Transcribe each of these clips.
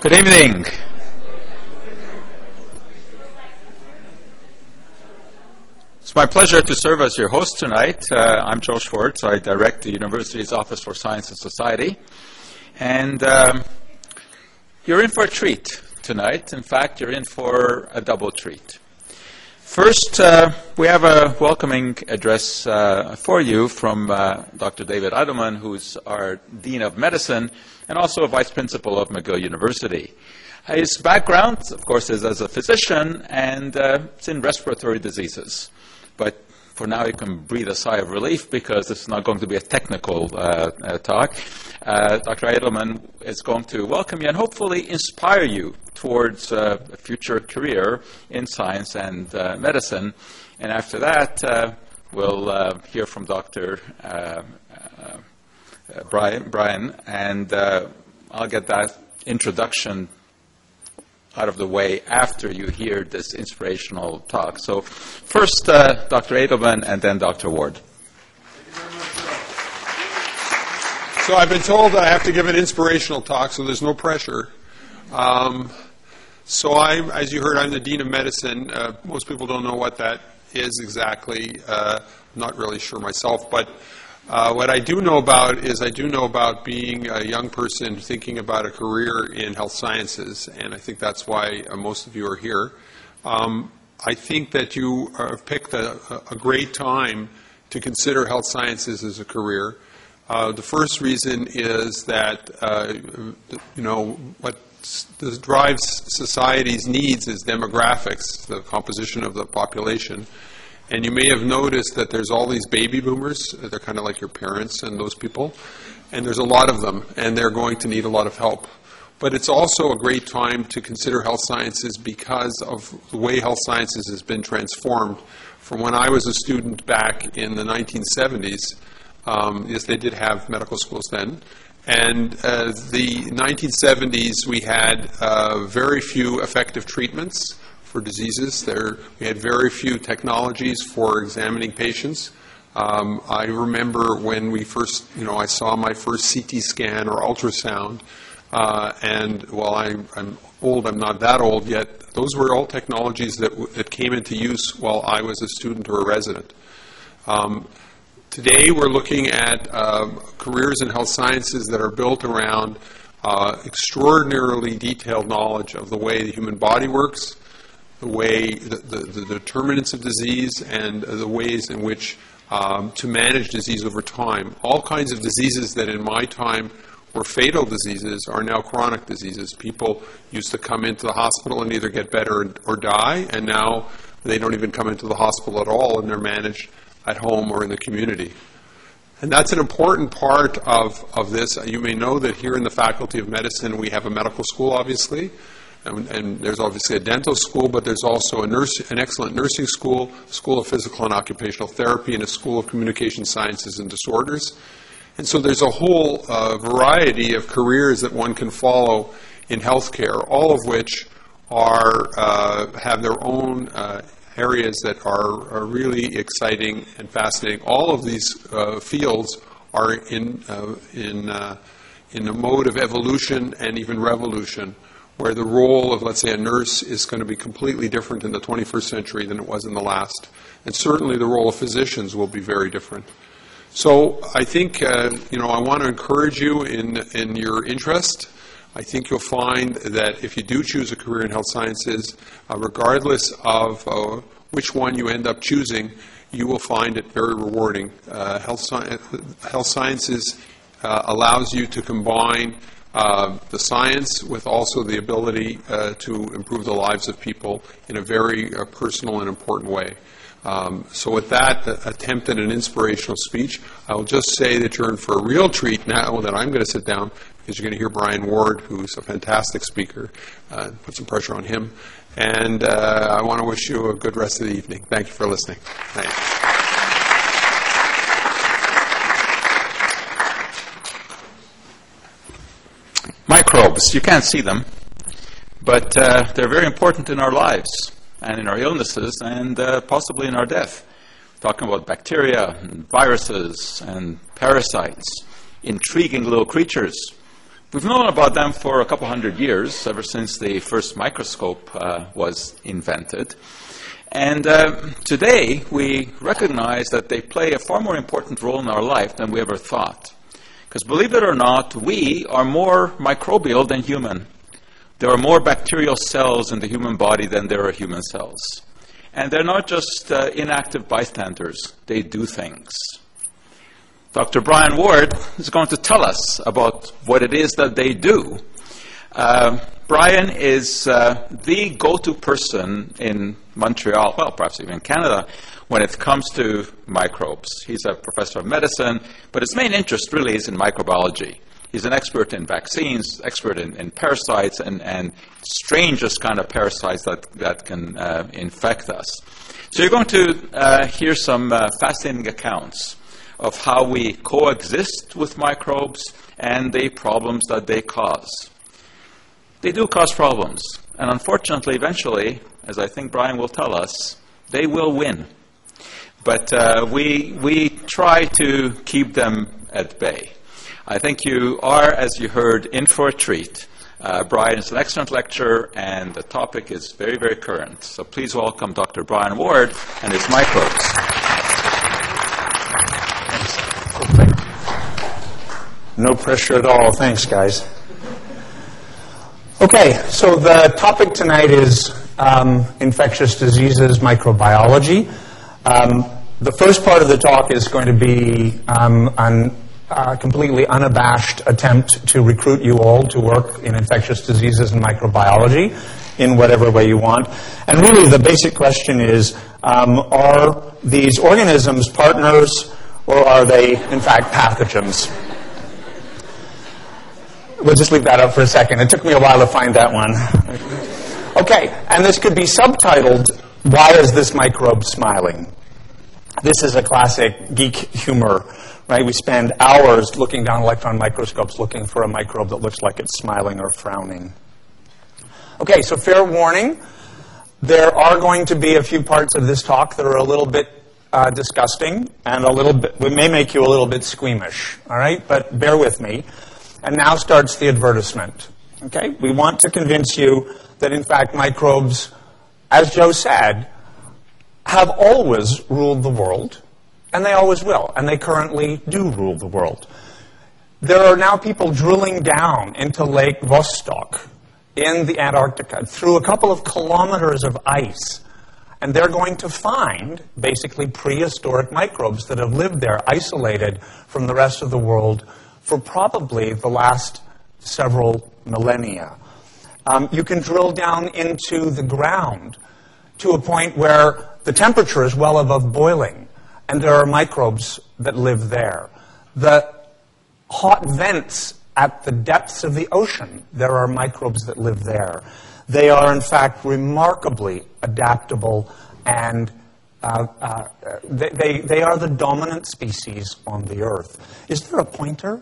Good evening. It's my pleasure to serve as your host tonight. I'm Joe Schwartz. I direct the university's Office for Science and Society. And you're in for a treat tonight. In fact, you're in for a double treat. First, we have a welcoming address for you from Dr. David Eidelman, who's our Dean of Medicine and also a Vice Principal of McGill University. His background, of course, is as a physician, and it's in respiratory diseases. But for now, you can breathe a sigh of relief because this is not going to be a technical talk. Dr. Eidelman is going to welcome you and hopefully inspire you towards a future career in science and medicine. And after that, we'll hear from Dr. Brian, and I'll get that introduction out of the way after you hear this inspirational talk. So first, Dr. Eidelman, and then Dr. Ward. So I've been told I have to give an inspirational talk, so there's no pressure. So as you heard, I'm the Dean of Medicine. Most people don't know what that is exactly. I'm not really sure myself, but what I do know about is I do know about being a young person thinking about a career in health sciences, and I think that's why most of you are here. I think that you have picked a great time to consider health sciences as a career. The first reason is that, what drives society's needs is demographics, the composition of the population. And you may have noticed that there's all these baby boomers. They're kind of like your parents and those people. And there's a lot of them, and they're going to need a lot of help. But it's also a great time to consider health sciences because of the way health sciences has been transformed. From when I was a student back in the 1970s, yes, they did have medical schools then. And the 1970s, we had very few effective treatments for diseases. We had very few technologies for examining patients. I remember when we first, I saw my first CT scan or ultrasound, and while I'm old, I'm not that old yet, those were all technologies that came into use while I was a student or a resident. Today we're looking at careers in health sciences that are built around extraordinarily detailed knowledge of the way the human body works, the way the determinants of disease, and the ways in which to manage disease over time. All kinds of diseases that in my time were fatal diseases are now chronic diseases. People used to come into the hospital and either get better or die, and now they don't even come into the hospital at all, and they're managed at home or in the community. And that's an important part of this. You may know that here in the Faculty of Medicine we have a medical school, obviously, and there's obviously a dental school, but there's also an excellent nursing school, School of Physical and Occupational Therapy, and a School of Communication Sciences and Disorders. And so there's a whole variety of careers that one can follow in healthcare, all of which have their own areas that are really exciting and fascinating. All of these fields are in a mode of evolution and even revolution, where the role of, let's say, a nurse is going to be completely different in the 21st century than it was in the last. And certainly the role of physicians will be very different. So I think, I want to encourage you in your interest. I think you'll find that if you do choose a career in health sciences, regardless of which one you end up choosing, you will find it very rewarding. Health sciences allows you to combine the science with also the ability to improve the lives of people in a very personal and important way. So with that attempt at an inspirational speech, I will just say that you're in for a real treat now that I'm going to sit down, because you're going to hear Brian Ward, who's a fantastic speaker. Put some pressure on him. And I want to wish you a good rest of the evening. Thank you for listening. Thanks. Microbes, you can't see them, but they're very important in our lives and in our illnesses and possibly in our death. We're talking about bacteria and viruses and parasites, intriguing little creatures We've known about them for a couple hundred years, ever since the first microscope was invented. And today, we recognize that they play a far more important role in our life than we ever thought. Because believe it or not, we are more microbial than human. There are more bacterial cells in the human body than there are human cells. And they're not just inactive bystanders. They do things. Dr. Brian Ward is going to tell us about what it is that they do. Brian is the go-to person in Montreal, well, perhaps even Canada, when it comes to microbes. He's a professor of medicine, but his main interest really is in microbiology. He's an expert in vaccines, expert in parasites, and strangest kind of parasites that can infect us. So you're going to hear some fascinating accounts of how we coexist with microbes and the problems that they cause. They do cause problems, and unfortunately, eventually, as I think Brian will tell us, they will win. But we try to keep them at bay. I think you are, as you heard, in for a treat. Brian is an excellent lecturer, and the topic is very, very current. So please welcome Dr. Brian Ward and his microbes. No pressure at all. Thanks, guys. Okay, so the topic tonight is infectious diseases, microbiology. The first part of the talk is going to be a completely unabashed attempt to recruit you all to work in infectious diseases and microbiology in whatever way you want. And really the basic question is, are these organisms partners or are they, in fact, pathogens? We'll just leave that up for a second. It took me a while to find that one. Okay, and this could be subtitled, Why is this microbe smiling? This is a classic geek humor, right? We spend hours looking down electron microscopes looking for a microbe that looks like it's smiling or frowning. Okay, so fair warning. There are going to be a few parts of this talk that are a little bit disgusting and a little bit, we may make you a little bit squeamish, all right? But bear with me. And now starts the advertisement. Okay? We want to convince you that, in fact, microbes, as Joe said, have always ruled the world, and they always will, and they currently do rule the world. There are now people drilling down into Lake Vostok in the Antarctica through a couple of kilometers of ice, and they're going to find, basically, prehistoric microbes that have lived there, isolated from the rest of the world for probably the last several millennia. You can drill down into the ground to a point where the temperature is well above boiling, and there are microbes that live there. The hot vents at the depths of the ocean, there are microbes that live there. They are, in fact, remarkably adaptable, and they are the dominant species on the Earth. Is there a pointer?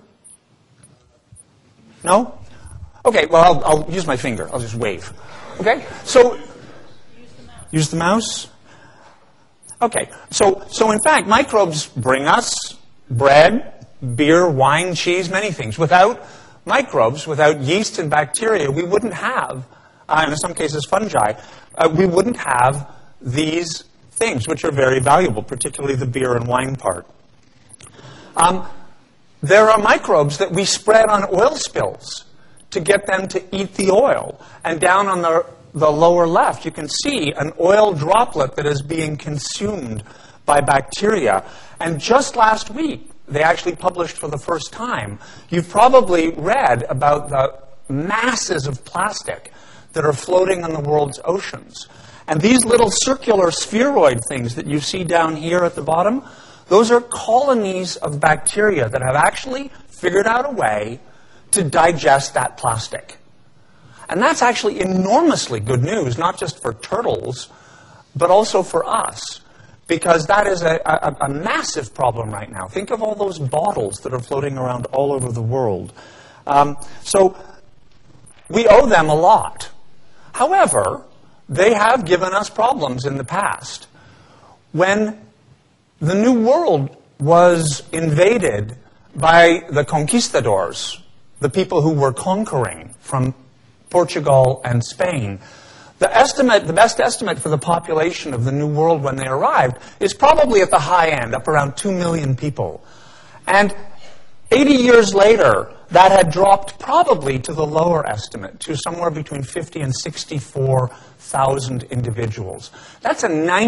No? Okay, well, I'll use my finger. I'll just wave. Okay? So, use the mouse? Okay. So in fact, microbes bring us bread, beer, wine, cheese, many things. Without microbes, without yeast and bacteria, we wouldn't have, and in some cases fungi, we wouldn't have these things, which are very valuable, particularly the beer and wine part. There are microbes that we spread on oil spills to get them to eat the oil. And down on the lower left, you can see an oil droplet that is being consumed by bacteria. And just last week, they actually published for the first time, you've probably read about the masses of plastic that are floating on the world's oceans. And these little circular spheroid things that you see down here at the bottom, those are colonies of bacteria that have actually figured out a way to digest that plastic. And that's actually enormously good news, not just for turtles, but also for us, because that is a massive problem right now. Think of all those bottles that are floating around all over the world. So we owe them a lot. However, they have given us problems in the past. When the New World was invaded by the conquistadors the people who were conquering from Portugal and Spain, the best estimate for the population of the New World when they arrived is probably at the high end, up around 2 million people. And 80 years later, that had dropped probably to the lower estimate, to somewhere between 50 and 64,000 individuals. That's a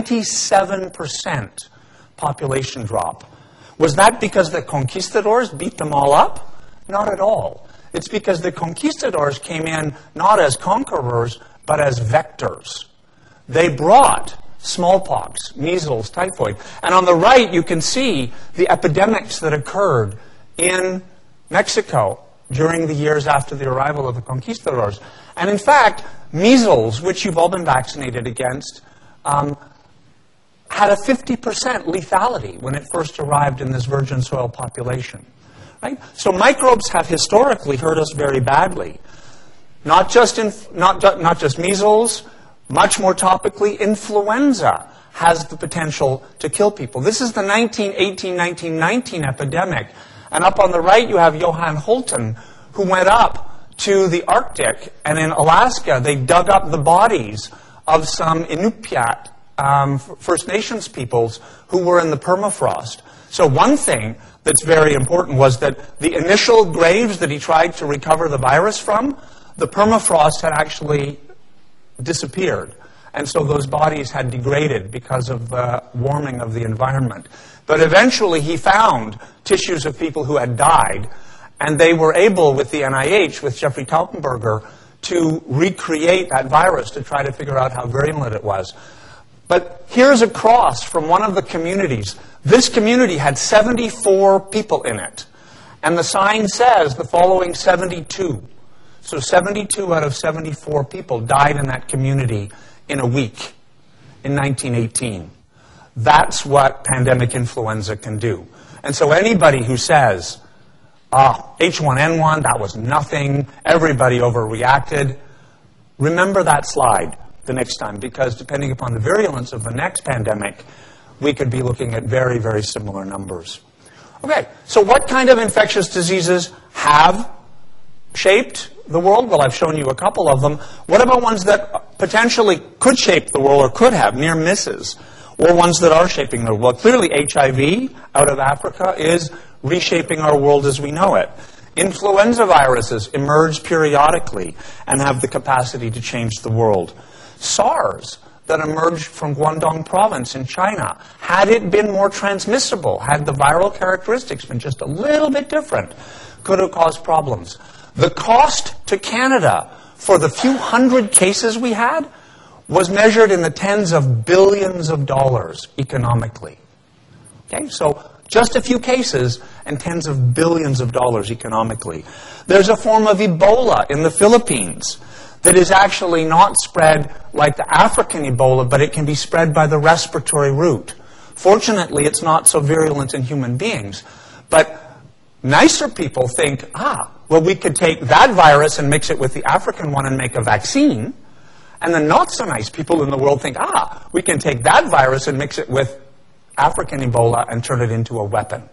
97% population drop. Was that because the conquistadors beat them all up? Not at all. It's because the conquistadors came in not as conquerors, but as vectors. They brought smallpox, measles, typhoid. And on the right, you can see the epidemics that occurred in Mexico during the years after the arrival of the conquistadors. And in fact, measles, which you've all been vaccinated against, had a 50% lethality when it first arrived in this virgin soil population. Right? So microbes have historically hurt us very badly. Not just measles, much more topically, influenza has the potential to kill people. This is the 1918-1919 epidemic. And up on the right, you have Johan Holten, who went up to the Arctic, and in Alaska, they dug up the bodies of some Inupiat First Nations peoples who were in the permafrost. So one thing that's very important was that the initial graves that he tried to recover the virus from, the permafrost had actually disappeared. And so those bodies had degraded because of the warming of the environment. But eventually he found tissues of people who had died, and they were able, with the NIH, with Jeffrey Tautenberger, to recreate that virus to try to figure out how virulent it was. But here's a cross from one of the communities. This community had 74 people in it. And the sign says the following 72. So 72 out of 74 people died in that community in a week in 1918. That's what pandemic influenza can do. And so anybody who says, H1N1, that was nothing, everybody overreacted, remember that slide the next time, because depending upon the virulence of the next pandemic, we could be looking at very, very similar numbers. Okay, so what kind of infectious diseases have shaped the world? Well, I've shown you a couple of them. What about ones that potentially could shape the world or could have near misses, or ones that are shaping the world? Well, clearly HIV out of Africa is reshaping our world as we know it. Influenza viruses emerge periodically and have the capacity to change the world. SARS, that emerged from Guangdong province in China, had it been more transmissible, had the viral characteristics been just a little bit different, could have caused problems. The cost to Canada for the few hundred cases we had was measured in the tens of billions of dollars economically. Okay, so just a few cases and tens of billions of dollars economically. There's a form of Ebola in the Philippines that is actually not spread like the African Ebola, but it can be spread by the respiratory route. Fortunately, it's not so virulent in human beings. But nicer people think, well, we could take that virus and mix it with the African one and make a vaccine. And the not so nice people in the world think, we can take that virus and mix it with African Ebola and turn it into a weapon.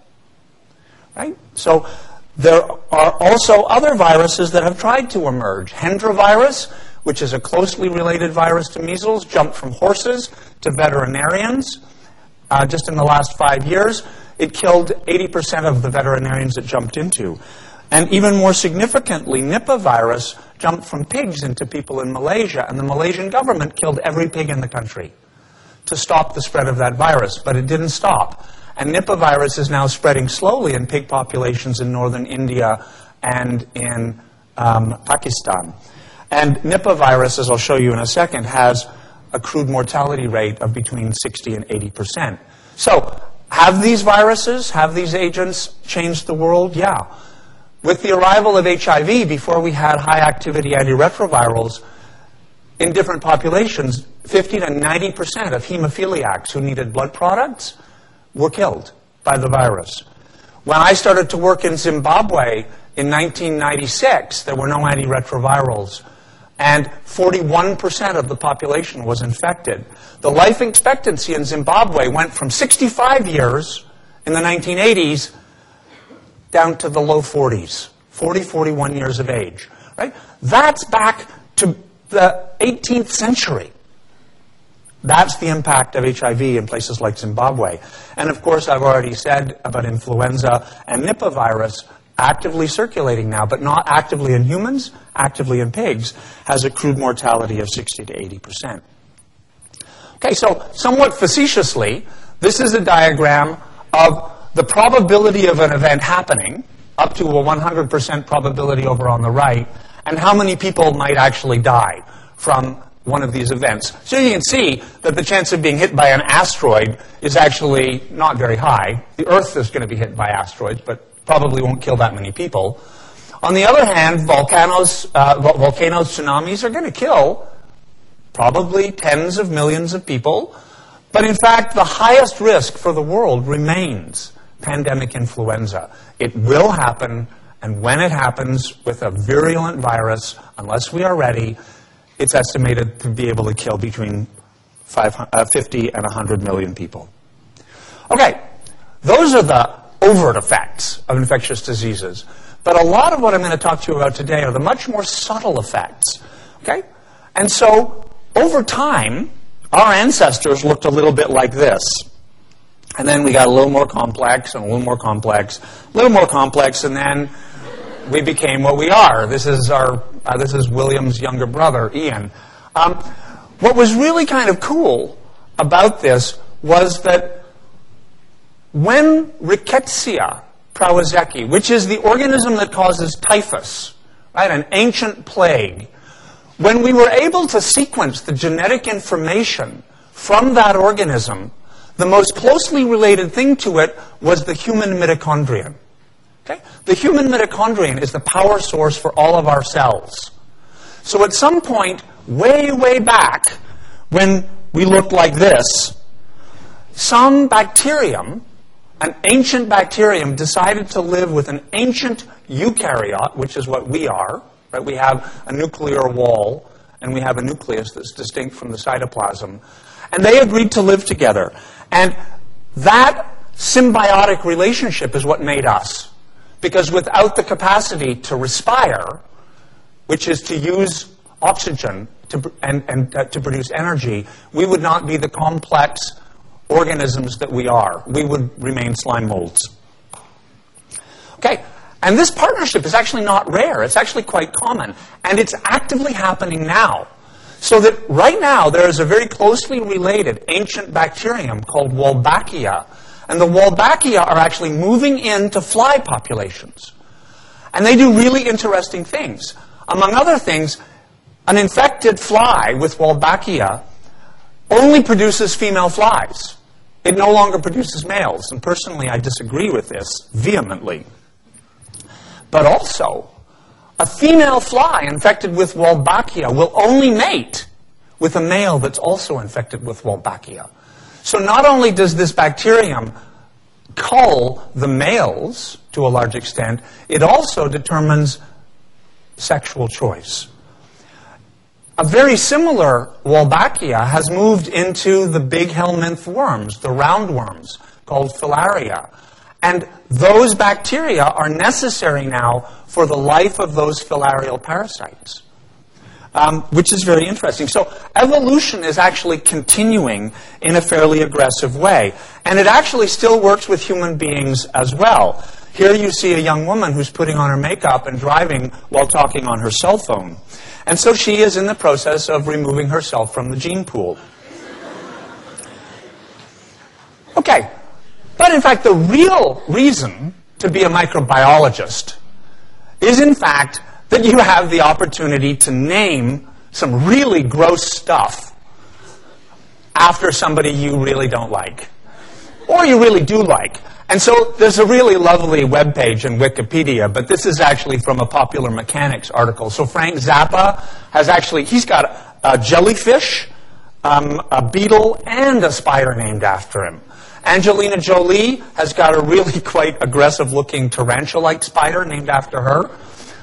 Right? So there are also other viruses that have tried to emerge. Hendra virus, which is a closely related virus to measles, jumped from horses to veterinarians. Just in the last 5 years, it killed 80% of the veterinarians it jumped into. And even more significantly, Nipah virus jumped from pigs into people in Malaysia, and the Malaysian government killed every pig in the country to stop the spread of that virus, but it didn't stop. And Nipah virus is now spreading slowly in pig populations in northern India and in Pakistan. And Nipah virus, as I'll show you in a second, has a crude mortality rate of between 60 and 80%. So, have these viruses, have these agents changed the world? Yeah. With the arrival of HIV, before we had high-activity antiretrovirals, in different populations, 50 to 90% of hemophiliacs who needed blood products were killed by the virus. When I started to work in Zimbabwe in 1996, there were no antiretrovirals, and 41% of the population was infected. The life expectancy in Zimbabwe went from 65 years in the 1980s down to the low 40s, 40, 41 years of age. Right? That's back to the 18th century. That's the impact of HIV in places like Zimbabwe. And of course, I've already said about influenza and Nipah virus actively circulating now, but not actively in humans, actively in pigs, has a crude mortality of 60 to 80%. Okay, so somewhat facetiously, this is a diagram of the probability of an event happening, up to a 100% probability over on the right, and how many people might actually die from one of these events. So you can see that the chance of being hit by an asteroid is actually not very high. The Earth is going to be hit by asteroids, but probably won't kill that many people. On the other hand, volcanoes, tsunamis are going to kill probably tens of millions of people. But in fact, the highest risk for the world remains pandemic influenza. It will happen, and when it happens with a virulent virus, unless we are ready, it's estimated to be able to kill between 50 and 100 million people. Okay, those are the overt effects of infectious diseases. But a lot of what I'm going to talk to you about today are the much more subtle effects. Okay? And so, over time, our ancestors looked a little bit like this. And then we got a little more complex, and a little more complex, a little more complex, and then we became what we are. This is William's younger brother, Ian. What was really kind of cool about this was that when Rickettsia prowazekii, which is the organism that causes typhus, right, an ancient plague, when we were able to sequence the genetic information from that organism, the most closely related thing to it was the human mitochondrion. Okay? The human mitochondrion is the power source for all of our cells. So at some point, way, way back, when we looked like this, some bacterium, an ancient bacterium, decided to live with an ancient eukaryote, which is what we are. Right? We have a nuclear wall, and we have a nucleus that's distinct from the cytoplasm. And they agreed to live together. And that symbiotic relationship is what made us. Because without the capacity to respire, which is to use oxygen to produce energy, we would not be the complex organisms that we are. We would remain slime molds. Okay, and this partnership is actually not rare. It's actually quite common. And it's actively happening now. So that right now there is a very closely related ancient bacterium called Wolbachia. And the Wolbachia are actually moving into fly populations. And they do really interesting things. Among other things, an infected fly with Wolbachia only produces female flies. It no longer produces males. And personally, I disagree with this vehemently. But also, a female fly infected with Wolbachia will only mate with a male that's also infected with Wolbachia. So not only does this bacterium cull the males to a large extent, it also determines sexual choice. A very similar Wolbachia has moved into the big helminth worms, the roundworms, called filaria. And those bacteria are necessary now for the life of those filarial parasites, which is very interesting. So evolution is actually continuing in a fairly aggressive way. And it actually still works with human beings as well. Here you see a young woman who's putting on her makeup and driving while talking on her cell phone. And so she is in the process of removing herself from the gene pool. Okay. But in fact, the real reason to be a microbiologist is in fact that you have the opportunity to name some really gross stuff after somebody you really don't like, or you really do like. And so there's a really lovely webpage in Wikipedia, but this is actually from a Popular Mechanics article. So Frank Zappa has actually, he's got a jellyfish, a beetle, and a spider named after him. Angelina Jolie has got a really quite aggressive-looking tarantula-like spider named after her.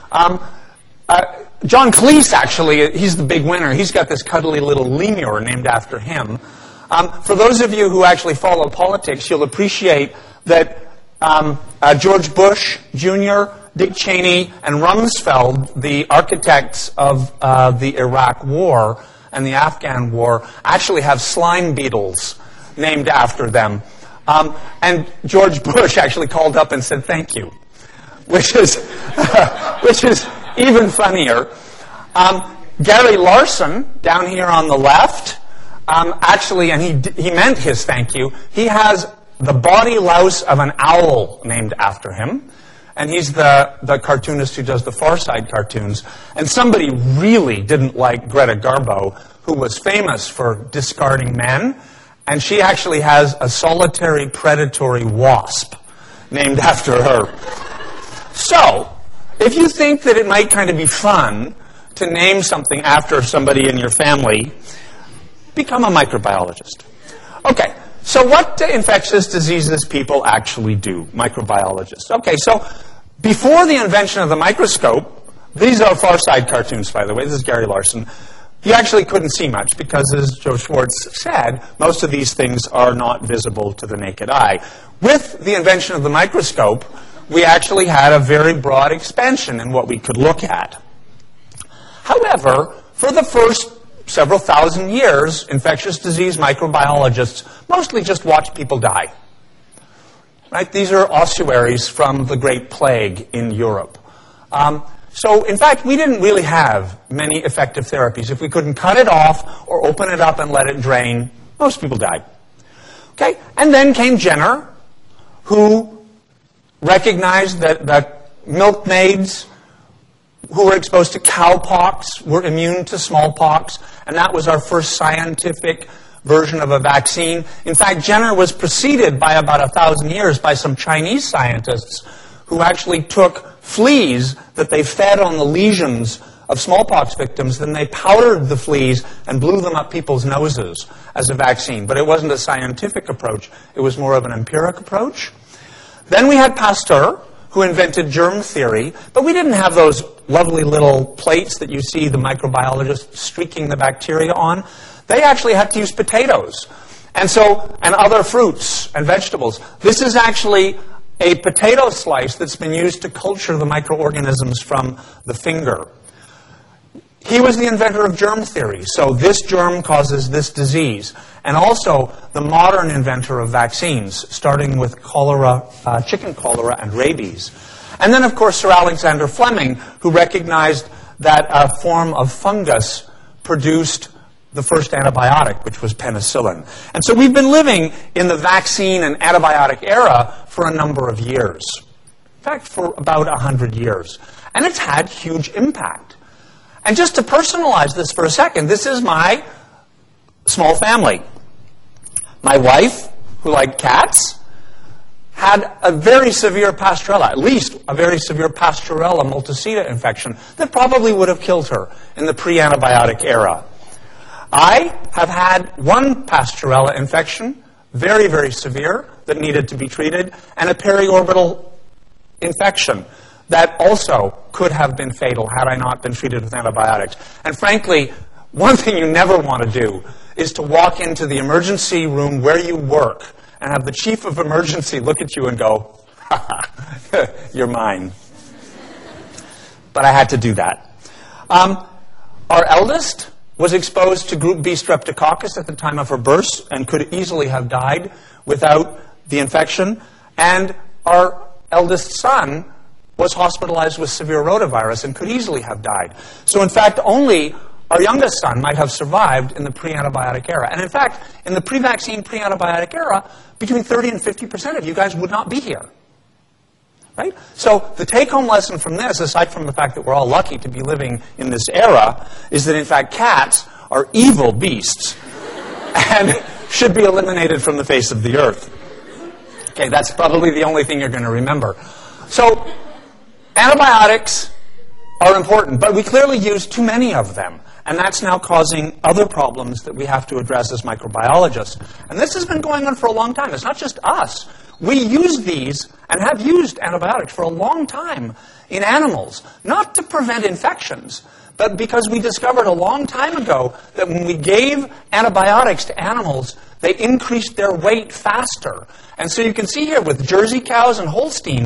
John Cleese, actually, he's the big winner. He's got this cuddly little lemur named after him. For those of you who actually follow politics, you'll appreciate that George Bush Jr. Dick Cheney and Rumsfeld, the architects of the Iraq War and the Afghan War, actually have slime beetles named after them. And George Bush actually called up and said thank you, which is even funnier. Gary Larson, down here on the left, actually, and he meant his thank you, he has the body louse of an owl named after him. And he's the cartoonist who does the Far Side cartoons. And somebody really didn't like Greta Garbo, who was famous for discarding men. And she actually has a solitary predatory wasp named after her. So, if you think that it might kind of be fun to name something after somebody in your family, become a microbiologist. Okay, so what infectious diseases people actually do, microbiologists? Okay, so before the invention of the microscope, these are Far Side cartoons, by the way, this is Gary Larson, you actually couldn't see much because, as Joe Schwartz said, most of these things are not visible to the naked eye. With the invention of the microscope, we actually had a very broad expansion in what we could look at. However, for the first several thousand years, infectious disease microbiologists mostly just watched people die. Right? These are ossuaries from the Great Plague in Europe. So, in fact, we didn't really have many effective therapies. If we couldn't cut it off or open it up and let it drain, most people died. Okay? And then came Jenner, who recognized that milkmaids who were exposed to cowpox were immune to smallpox, and that was our first scientific version of a vaccine. In fact, Jenner was preceded by about 1,000 years by some Chinese scientists who actually took fleas that they fed on the lesions of smallpox victims, then they powdered the fleas and blew them up people's noses as a vaccine. But it wasn't a scientific approach. It was more of an empiric approach. Then we had Pasteur, who invented germ theory, but we didn't have those lovely little plates that you see the microbiologists streaking the bacteria on. They actually had to use potatoes and other fruits and vegetables. This is actually a potato slice that's been used to culture the microorganisms from the finger. He was the inventor of germ theory, so this germ causes this disease. And also the modern inventor of vaccines, starting with cholera, chicken cholera and rabies. And then, of course, Sir Alexander Fleming, who recognized that a form of fungus produced the first antibiotic, which was penicillin. And so we've been living in the vaccine and antibiotic era for a number of years. In fact, for about 100 years. And it's had huge impact. And just to personalize this for a second, this is my small family. My wife, who liked cats, had a very severe Pasteurella, at least a very severe Pasteurella multicida infection that probably would have killed her in the pre-antibiotic era. I have had one Pasteurella infection, very, very severe, that needed to be treated, and a periorbital infection that also could have been fatal had I not been treated with antibiotics. And frankly, one thing you never want to do is to walk into the emergency room where you work and have the chief of emergency look at you and go, you're mine. But I had to do that. Our eldest was exposed to group B streptococcus at the time of her birth and could easily have died without the infection. And our eldest son was hospitalized with severe rotavirus and could easily have died. So in fact, only our youngest son might have survived in the pre-antibiotic era. And in fact, in the pre-vaccine, pre-antibiotic era, between 30 and 50% of you guys would not be here. Right? So the take-home lesson from this, aside from the fact that we're all lucky to be living in this era, is that in fact cats are evil beasts and should be eliminated from the face of the earth. Okay, that's probably the only thing you're going to remember. So antibiotics are important, but we clearly use too many of them. And that's now causing other problems that we have to address as microbiologists. And this has been going on for a long time. It's not just us. We use these and have used antibiotics for a long time in animals, not to prevent infections, but because we discovered a long time ago that when we gave antibiotics to animals, they increased their weight faster. And so you can see here with Jersey cows and Holsteins,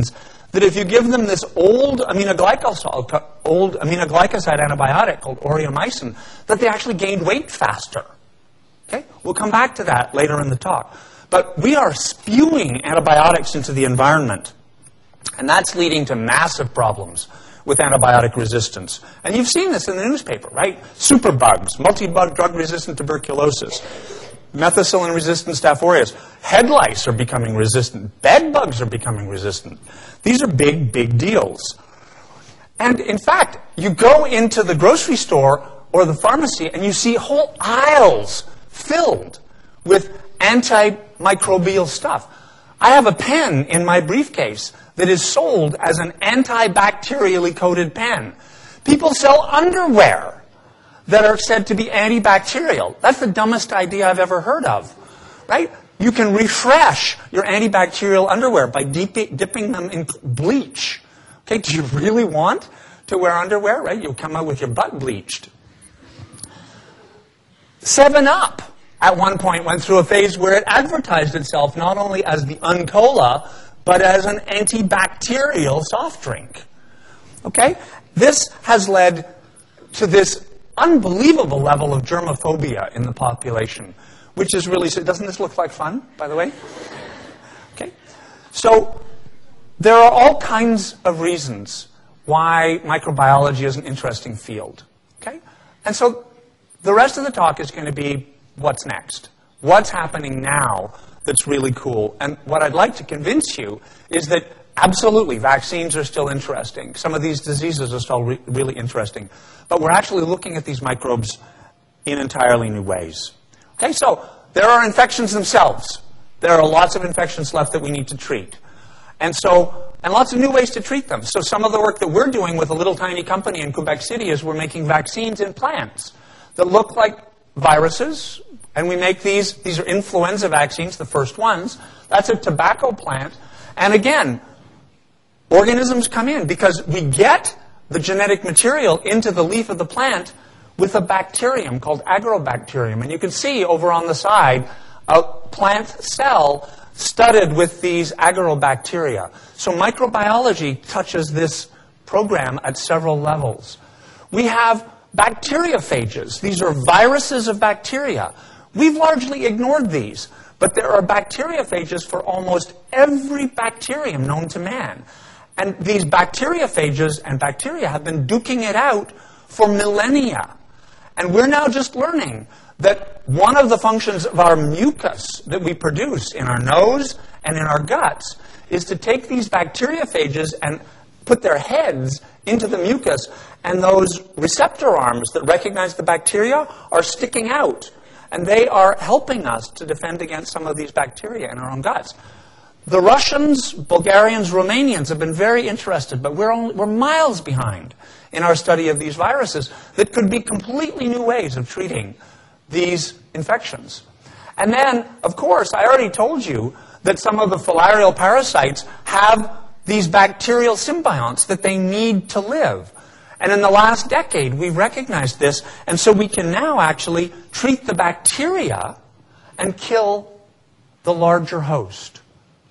that if you give them this old aminoglycoside antibiotic called aureomycin, that they actually gained weight faster. Okay? We'll come back to that later in the talk. But we are spewing antibiotics into the environment, and that's leading to massive problems with antibiotic resistance. And you've seen this in the newspaper, right? Superbugs, multi-bug drug-resistant tuberculosis, methicillin-resistant Staph aureus. Head lice are becoming resistant. Bed bugs are becoming resistant. These are big, big deals. And in fact, you go into the grocery store or the pharmacy and you see whole aisles filled with antimicrobial stuff. I have a pen in my briefcase that is sold as an antibacterially coated pen. People sell underwear that are said to be antibacterial. That's the dumbest idea I've ever heard of, right? You can refresh your antibacterial underwear by dipping them in bleach. Okay, do you really want to wear underwear, right? You'll come out with your butt bleached. 7-Up at one point went through a phase where it advertised itself not only as the Uncola, but as an antibacterial soft drink. Okay? This has led to this unbelievable level of germophobia in the population, which is really, so doesn't this look like fun, by the way? Okay? So there are all kinds of reasons why microbiology is an interesting field. Okay? And so the rest of the talk is going to be what's next. What's happening now that's really cool. And what I'd like to convince you is that absolutely vaccines are still interesting. Some of these diseases are still really interesting. But we're actually looking at these microbes in entirely new ways. Okay, so there are infections themselves. There are lots of infections left that we need to treat. And lots of new ways to treat them. So some of the work that we're doing with a little tiny company in Quebec City is we're making vaccines in plants that look like viruses. And we make these are influenza vaccines, the first ones. That's a tobacco plant. And again, organisms come in because we get the genetic material into the leaf of the plant with a bacterium called agrobacterium. And you can see over on the side a plant cell studded with these agrobacteria. So microbiology touches this program at several levels. We have bacteriophages. These are viruses of bacteria. We've largely ignored these, but there are bacteriophages for almost every bacterium known to man. And these bacteriophages and bacteria have been duking it out for millennia. And we're now just learning that one of the functions of our mucus that we produce in our nose and in our guts is to take these bacteriophages and put their heads into the mucus, and those receptor arms that recognize the bacteria are sticking out. And they are helping us to defend against some of these bacteria in our own guts. The Russians, Bulgarians, Romanians have been very interested, but we're miles behind in our study of these viruses that could be completely new ways of treating these infections. And then, of course, I already told you that some of the filarial parasites have these bacterial symbionts that they need to live. And in the last decade, we've recognized this, and so we can now actually treat the bacteria and kill the larger host.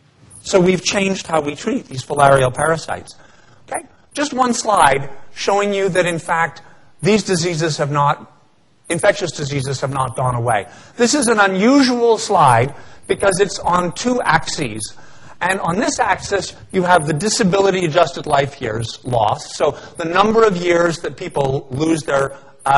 So we've changed how we treat these filarial parasites. Okay? Just one slide showing you that, in fact, these diseases have not, infectious diseases have not gone away. This is an unusual slide because it's on two axes. And on this axis, you have the disability-adjusted life years lost. So the number of years that people lose their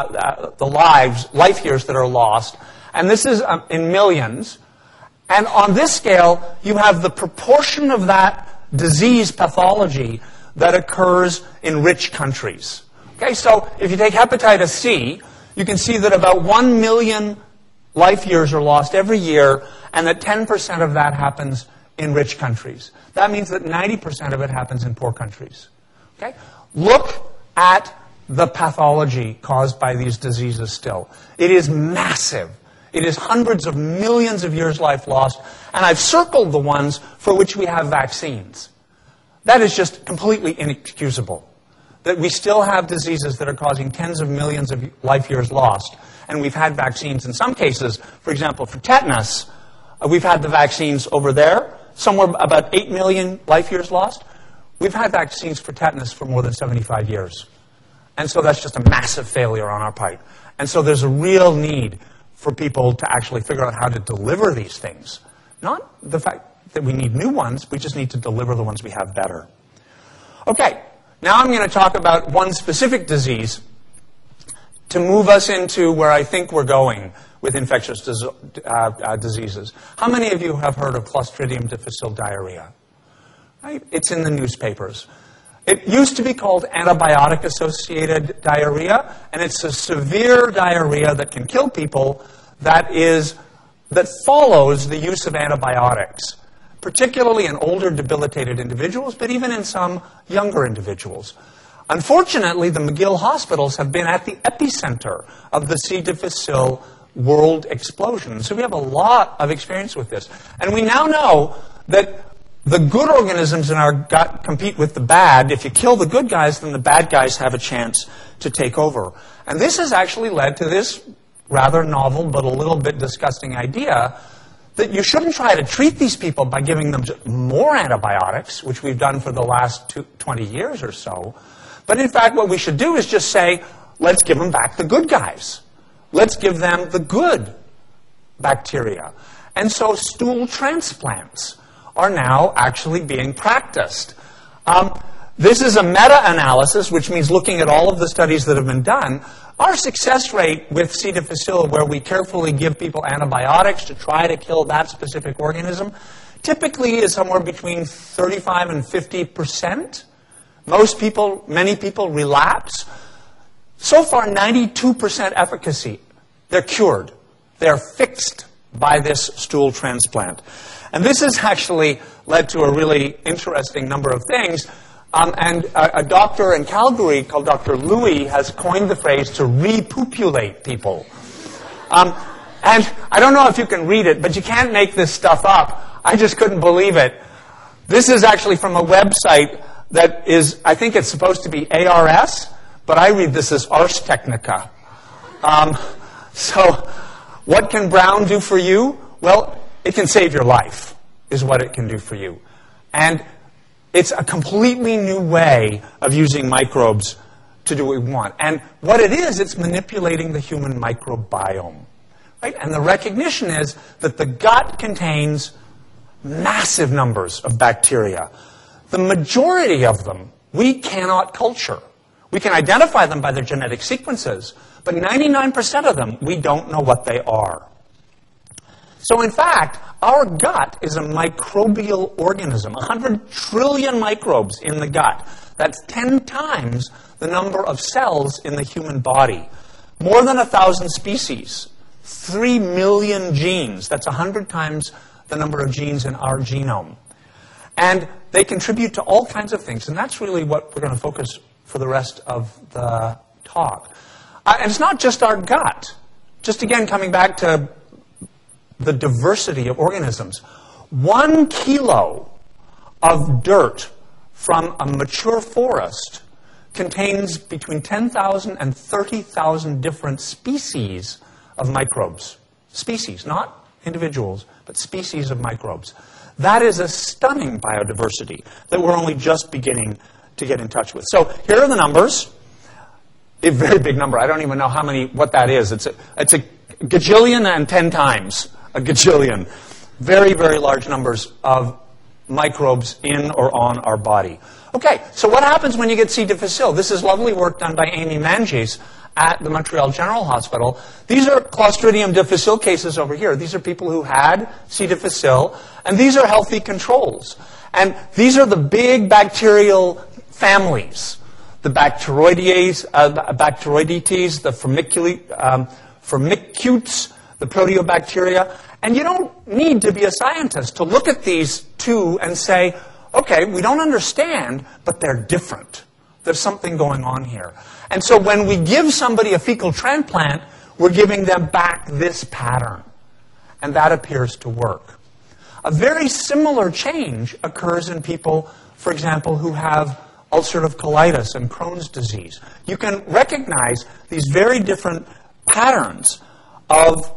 life years that are lost. And this is in millions. And on this scale, you have the proportion of that disease pathology that occurs in rich countries. Okay, so if you take hepatitis C, you can see that about 1 million life years are lost every year, and that 10% of that happens in rich countries. That means that 90% of it happens in poor countries. Okay? Look at the pathology caused by these diseases still. It is massive. It is hundreds of millions of years life lost, and I've circled the ones for which we have vaccines. That is just completely inexcusable, that we still have diseases that are causing tens of millions of life years lost, and we've had vaccines in some cases. For example, for tetanus, we've had the vaccines over there, somewhere about 8 million life years lost. we've had vaccines for tetanus for more than 75 years. And so that's just a massive failure on our part. And so there's a real need for people to actually figure out how to deliver these things. Not the fact that we need new ones, we just need to deliver the ones we have better. Okay, now I'm going to talk about one specific disease to move us into where I think we're going with infectious diseases. How many of you have heard of Clostridium difficile diarrhea? Right? It's in the newspapers. It used to be called antibiotic-associated diarrhea, and it's a severe diarrhea that can kill people that follows the use of antibiotics, particularly in older, debilitated individuals, but even in some younger individuals. Unfortunately, the McGill hospitals have been at the epicenter of the C. difficile world explosion. So we have a lot of experience with this. And we now know that the good organisms in our gut compete with the bad. If you kill the good guys, then the bad guys have a chance to take over. And this has actually led to this rather novel but a little bit disgusting idea that you shouldn't try to treat these people by giving them more antibiotics, which we've done for the last 20 years or so. But in fact, what we should do is just say, let's give them back the good guys. Let's give them the good bacteria. And so stool transplants are now actually being practiced. This is a meta-analysis, which means looking at all of the studies that have been done. Our success rate with C. difficile, where we carefully give people antibiotics to try to kill that specific organism, typically is somewhere between 35 and 50%. Many people relapse. So far, 92% efficacy. They're cured. They're fixed by this stool transplant. And this has actually led to a really interesting number of things. And a doctor in Calgary called Dr. Louie has coined the phrase to repopulate people. And I don't know if you can read it, but you can't make this stuff up. I just couldn't believe it. This is actually from a website that is, I think it's supposed to be ARS, but I read this as Ars Technica. So what can Brown do for you? Well, it can save your life, is what it can do for you. And it's a completely new way of using microbes to do what we want. And what it is, it's manipulating the human microbiome. Right? And the recognition is that the gut contains massive numbers of bacteria. The majority of them we cannot culture. We can identify them by their genetic sequences, but 99% of them, we don't know what they are. So in fact, our gut is a microbial organism, 100 trillion microbes in the gut. That's 10 times the number of cells in the human body. More than 1,000 species, 3 million genes. That's 100 times the number of genes in our genome. And they contribute to all kinds of things, and that's really what we're going to focus for the rest of the talk. And it's not just our gut. Just again, coming back to the diversity of organisms. 1 kilo of dirt from a mature forest contains between 10,000 and 30,000 different species of microbes. Species, not individuals, but species of microbes. That is a stunning biodiversity that we're only just beginning to get in touch with. So here are the numbers. A very big number. I don't even know what that is. It's a gajillion and 10 times a gajillion. Very, very large numbers of microbes in or on our body. Okay, so what happens when you get C. difficile? This is lovely work done by Amy Mangis at the Montreal General Hospital. These are Clostridium difficile cases over here. These are people who had C. difficile, and these are healthy controls. And these are the big bacterial families. The Bacteroidetes, the Firmicutes, the Proteobacteria. And you don't need to be a scientist to look at these two and say, okay, we don't understand, but they're different. There's something going on here. And so when we give somebody a fecal transplant, we're giving them back this pattern. And that appears to work. A very similar change occurs in people, for example, who have ulcerative colitis and Crohn's disease. You can recognize these very different patterns of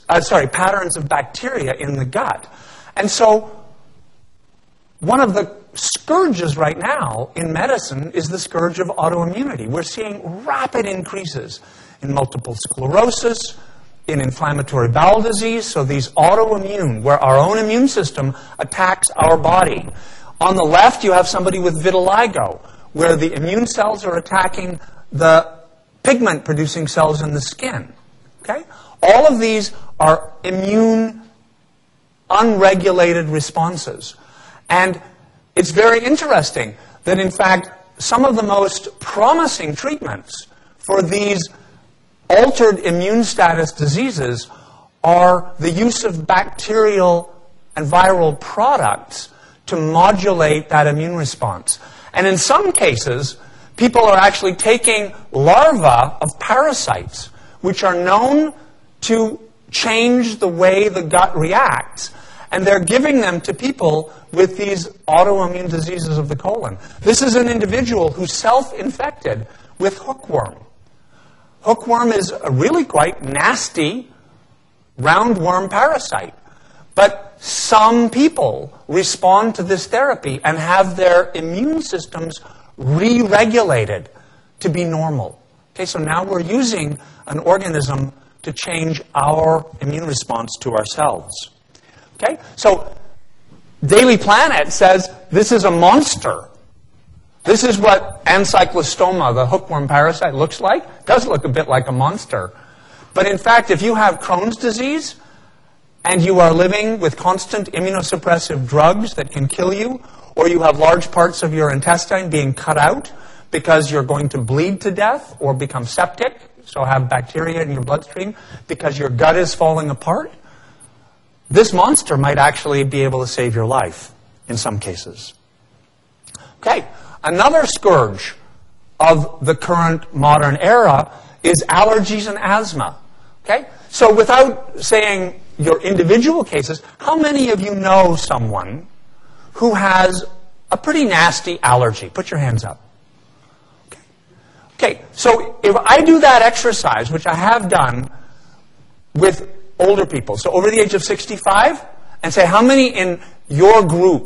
patterns of bacteria in the gut. And so one of the scourges right now in medicine is the scourge of autoimmunity. We're seeing rapid increases in multiple sclerosis, in inflammatory bowel disease, so these autoimmune, where our own immune system attacks our body. On the left, you have somebody with vitiligo, where the immune cells are attacking the pigment-producing cells in the skin. Okay? All of these are immune, unregulated responses. And it's very interesting that, in fact, some of the most promising treatments for these altered immune status diseases are the use of bacterial and viral products to modulate that immune response. And in some cases, people are actually taking larvae of parasites, which are known to change the way the gut reacts, and they're giving them to people with these autoimmune diseases of the colon. This is an individual who self-infected with hookworm. Hookworm is a really quite nasty roundworm parasite. But some people respond to this therapy and have their immune systems re-regulated to be normal. Okay, so now we're using an organism to change our immune response to ourselves. Okay, so Daily Planet says this is a monster. This is what Ancylostoma, the hookworm parasite, looks like. It does look a bit like a monster. But in fact, if you have Crohn's disease and you are living with constant immunosuppressive drugs that can kill you, or you have large parts of your intestine being cut out because you're going to bleed to death or become septic, so have bacteria in your bloodstream because your gut is falling apart, this monster might actually be able to save your life in some cases. Okay, another scourge of the current modern era is allergies and asthma. Okay, so without saying your individual cases, how many of you know someone who has a pretty nasty allergy? Put your hands up. Okay, so if I do that exercise, which I have done with older people, so over the age of 65, and say how many in your group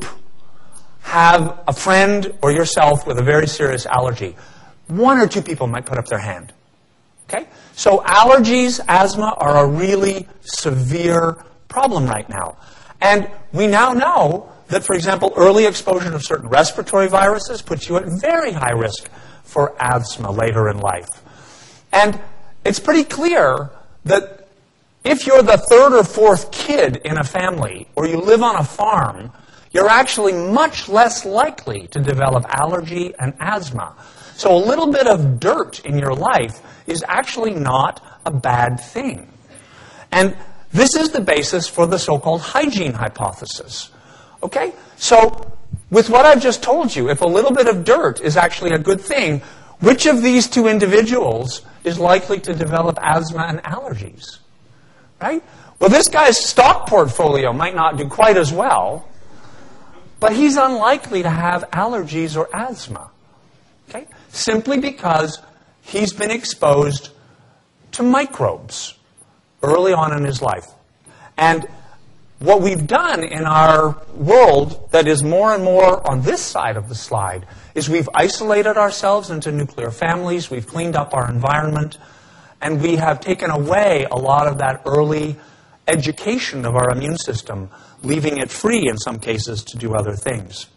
have a friend or yourself with a very serious allergy, one or two people might put up their hand. Okay? So allergies, asthma are a really severe problem right now. And we now know that, for example, early exposure to certain respiratory viruses puts you at very high risk for asthma later in life. And it's pretty clear that if you're the third or fourth kid in a family, or you live on a farm, you're actually much less likely to develop allergy and asthma. So a little bit of dirt in your life is actually not a bad thing. And this is the basis for the so-called hygiene hypothesis. Okay? So with what I've just told you, if a little bit of dirt is actually a good thing, which of these two individuals is likely to develop asthma and allergies? Right? Well, this guy's stock portfolio might not do quite as well, but he's unlikely to have allergies or asthma. Okay? Simply because he's been exposed to microbes early on in his life. And what we've done in our world that is more and more on this side of the slide is we've isolated ourselves into nuclear families, we've cleaned up our environment, and we have taken away a lot of that early education of our immune system, leaving it free in some cases to do other things.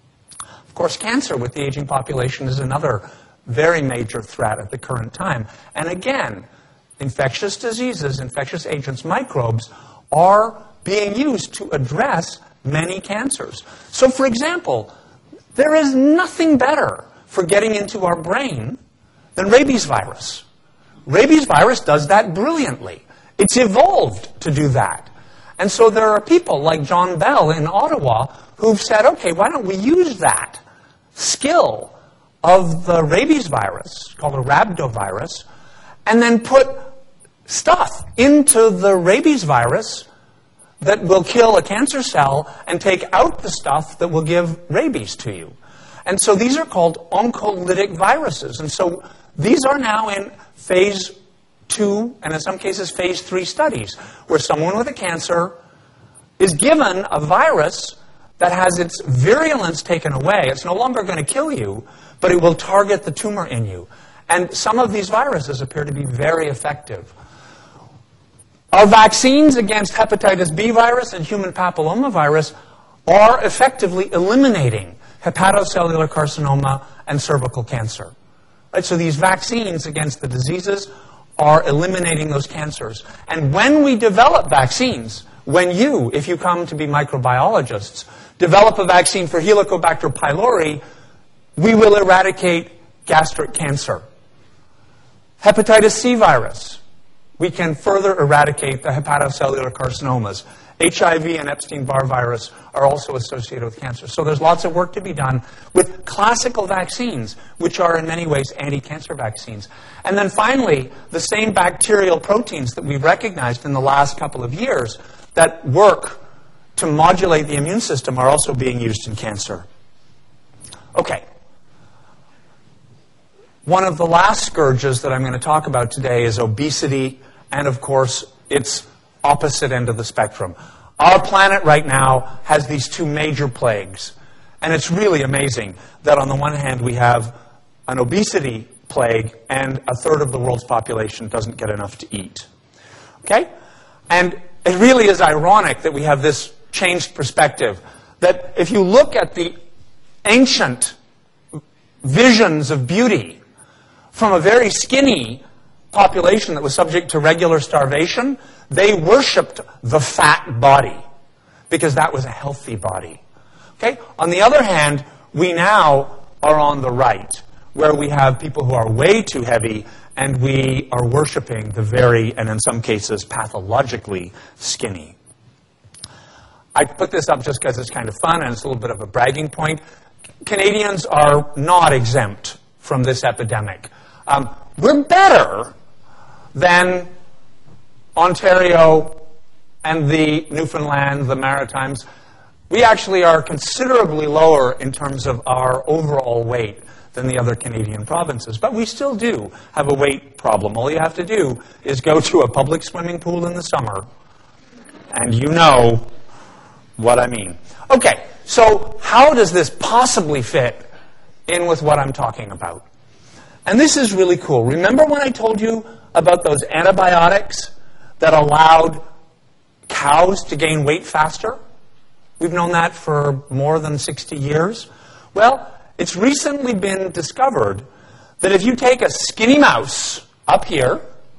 Of course, cancer with the aging population is another very major threat at the current time. And again, infectious diseases, infectious agents, microbes are being used to address many cancers. So, for example, there is nothing better for getting into our brain than rabies virus. Rabies virus does that brilliantly. It's evolved to do that. And so there are people like John Bell in Ottawa who've said, okay, why don't we use that skill of the rabies virus, called a rhabdovirus, and then put stuff into the rabies virus that will kill a cancer cell and take out the stuff that will give rabies to you. And so these are called oncolytic viruses. And so these are now in phase 2, and in some cases phase 3 studies, where someone with a cancer is given a virus that has its virulence taken away. It's no longer going to kill you, but it will target the tumor in you. And some of these viruses appear to be very effective. Our vaccines against hepatitis B virus and human papillomavirus are effectively eliminating hepatocellular carcinoma and cervical cancer. Right? So these vaccines against the diseases are eliminating those cancers. And when we develop vaccines, when you, if you come to be microbiologists, develop a vaccine for Helicobacter pylori, we will eradicate gastric cancer. Hepatitis C virus, we can further eradicate the hepatocellular carcinomas. HIV and Epstein-Barr virus are also associated with cancer. So there's lots of work to be done with classical vaccines, which are in many ways anti-cancer vaccines. And then finally, the same bacterial proteins that we've recognized in the last couple of years that work to modulate the immune system are also being used in cancer. Okay. One of the last scourges that I'm going to talk about today is obesity, and of course, its opposite end of the spectrum. Our planet right now has these two major plagues. And it's really amazing that on the one hand we have an obesity plague and a third of the world's population doesn't get enough to eat. Okay? And it really is ironic that we have this changed perspective. That if you look at the ancient visions of beauty from a very skinny population that was subject to regular starvation, they worshipped the fat body because that was a healthy body. Okay? On the other hand, we now are on the right, where we have people who are way too heavy, and we are worshipping the very, and in some cases, pathologically skinny. I put this up just because it's kind of fun, and it's a little bit of a bragging point. Canadians are not exempt from this epidemic. We're better than Ontario and the Newfoundland, the Maritimes. We actually are considerably lower in terms of our overall weight than the other Canadian provinces. But we still do have a weight problem. All you have to do is go to a public swimming pool in the summer, and you know what I mean. Okay, so how does this possibly fit in with what I'm talking about? And this is really cool. Remember when I told you about those antibiotics that allowed cows to gain weight faster? We've known that for more than 60 years. Well, it's recently been discovered that if you take a skinny mouse up here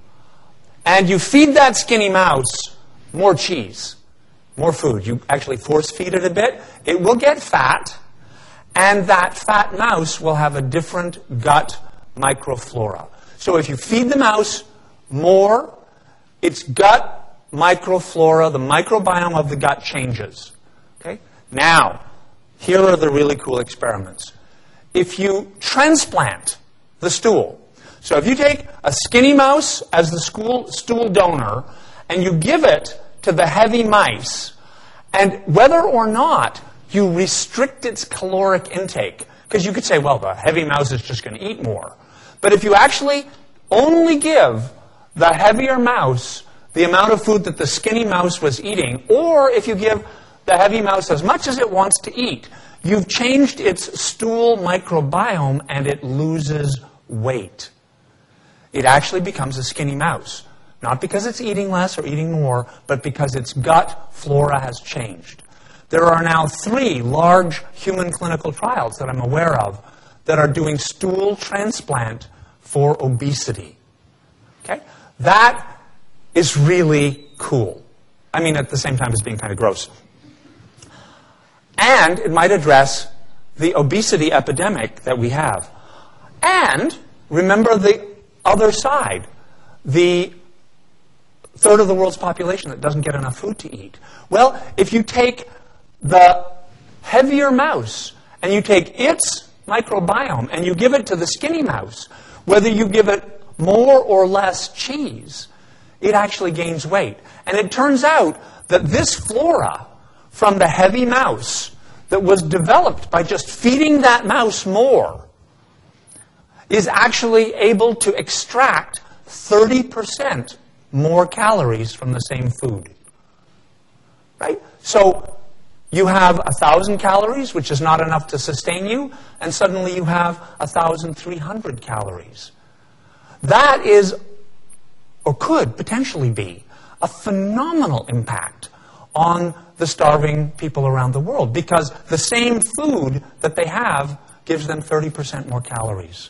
and you feed that skinny mouse more cheese, more food, you actually force feed it a bit, it will get fat, and that fat mouse will have a different gut microflora. So if you feed the mouse more, its gut microflora, the microbiome of the gut changes. Okay? Now, here are the really cool experiments. If you transplant the stool, so if you take a skinny mouse as the stool donor and you give it to the heavy mice, and whether or not you restrict its caloric intake, because you could say, well, the heavy mouse is just going to eat more. But if you actually only give the heavier mouse the amount of food that the skinny mouse was eating, or if you give the heavy mouse as much as it wants to eat, you've changed its stool microbiome and it loses weight. It actually becomes a skinny mouse. Not because it's eating less or eating more, but because its gut flora has changed. There are now 3 large human clinical trials that I'm aware of that are doing stool transplant for obesity. Okay? That is really cool. I mean, at the same time, it's being kind of gross. And it might address the obesity epidemic that we have. And remember the other side, the third of the world's population that doesn't get enough food to eat. Well, if you take the heavier mouse and you take its microbiome and you give it to the skinny mouse, whether you give it more or less cheese, it actually gains weight. And it turns out that this flora from the heavy mouse that was developed by just feeding that mouse more is actually able to extract 30% more calories from the same food. Right? So You have 1,000 calories, which is not enough to sustain you, and suddenly you have 1,300 calories. That is, or could potentially be, a phenomenal impact on the starving people around the world, because the same food that they have gives them 30% more calories.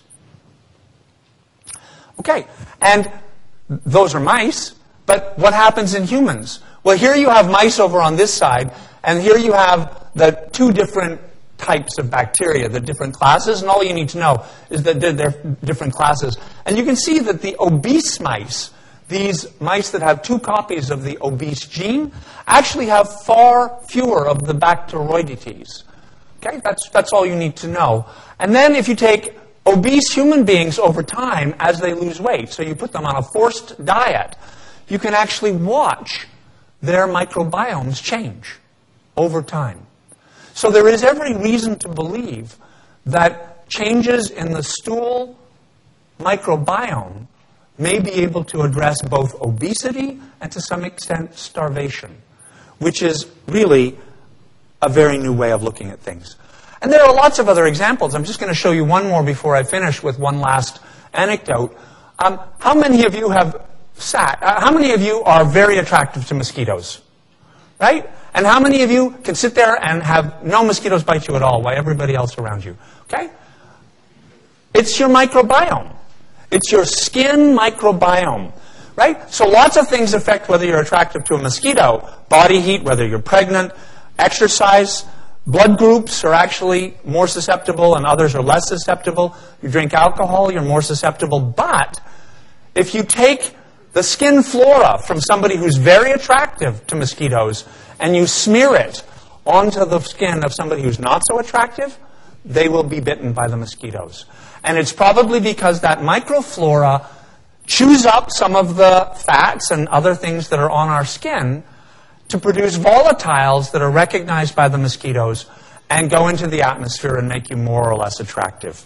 Okay, and those are mice, but what happens in humans? Well, here you have mice over on this side, and here you have the two different types of bacteria, the different classes, and all you need to know is that they're different classes. And you can see that the obese mice, these mice that have two copies of the obese gene, actually have far fewer of the Bacteroidetes. Okay, that's all you need to know. And then if you take obese human beings over time as they lose weight, so you put them on a forced diet, you can actually watch their microbiomes change over time. So there is every reason to believe that changes in the stool microbiome may be able to address both obesity and, to some extent, starvation, which is really a very new way of looking at things. And there are lots of other examples. I'm just going to show you one more before I finish with one last anecdote. How many of you have how many of you are very attractive to mosquitoes? Right? And how many of you can sit there and have no mosquitoes bite you at all while everybody else around you? Okay? It's your microbiome. It's your skin microbiome. Right? So lots of things affect whether you're attractive to a mosquito. Body heat, whether you're pregnant, exercise, blood groups are actually more susceptible and others are less susceptible. You drink alcohol, you're more susceptible. But if you take the skin flora from somebody who's very attractive to mosquitoes and you smear it onto the skin of somebody who's not so attractive, they will be bitten by the mosquitoes. And it's probably because that microflora chews up some of the fats and other things that are on our skin to produce volatiles that are recognized by the mosquitoes and go into the atmosphere and make you more or less attractive.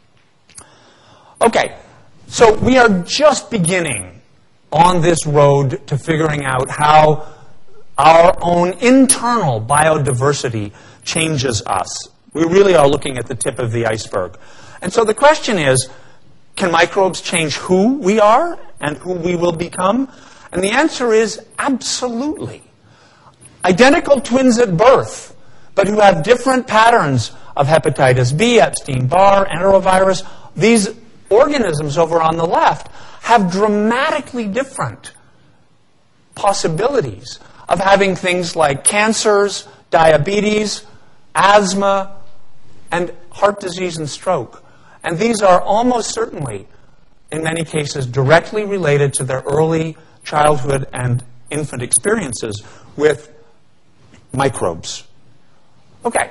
Okay, so we are just beginning on this road to figuring out how our own internal biodiversity changes us. We really are looking at the tip of the iceberg. And so the question is, can microbes change who we are and who we will become? And the answer is absolutely. Identical twins at birth, but who have different patterns of hepatitis B, Epstein-Barr, enterovirus. These organisms over on the left have dramatically different possibilities of having things like cancers, diabetes, asthma, and heart disease and stroke. And these are almost certainly, in many cases, directly related to their early childhood and infant experiences with microbes. Okay.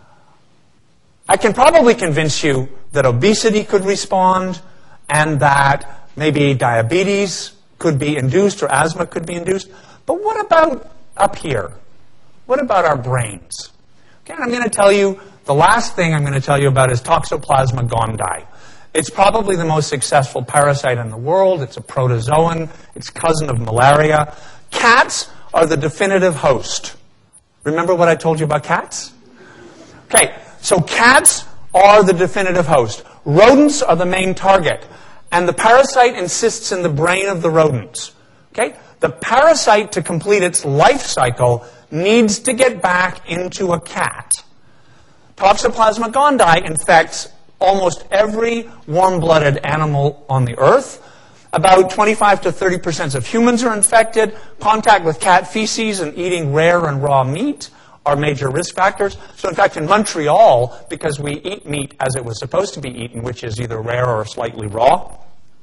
I can probably convince you that obesity could respond and that maybe diabetes could be induced or asthma could be induced. But what about up here? What about our brains? Okay, I'm going to tell you, the last thing I'm going to tell you about is Toxoplasma gondii. It's probably the most successful parasite in the world. It's a protozoan. It's cousin of malaria. Cats are the definitive host. Remember what I told you about cats? Okay, so cats are the definitive host. Rodents are the main target. And the parasite insists in the brain of the rodents. Okay? The parasite, to complete its life cycle, needs to get back into a cat. Toxoplasma gondii infects almost every warm-blooded animal on the earth. About 25 to 30% of humans are infected. Contact with cat feces and eating rare and raw meat are major risk factors. So in fact, in Montreal, because we eat meat as it was supposed to be eaten, which is either rare or slightly raw,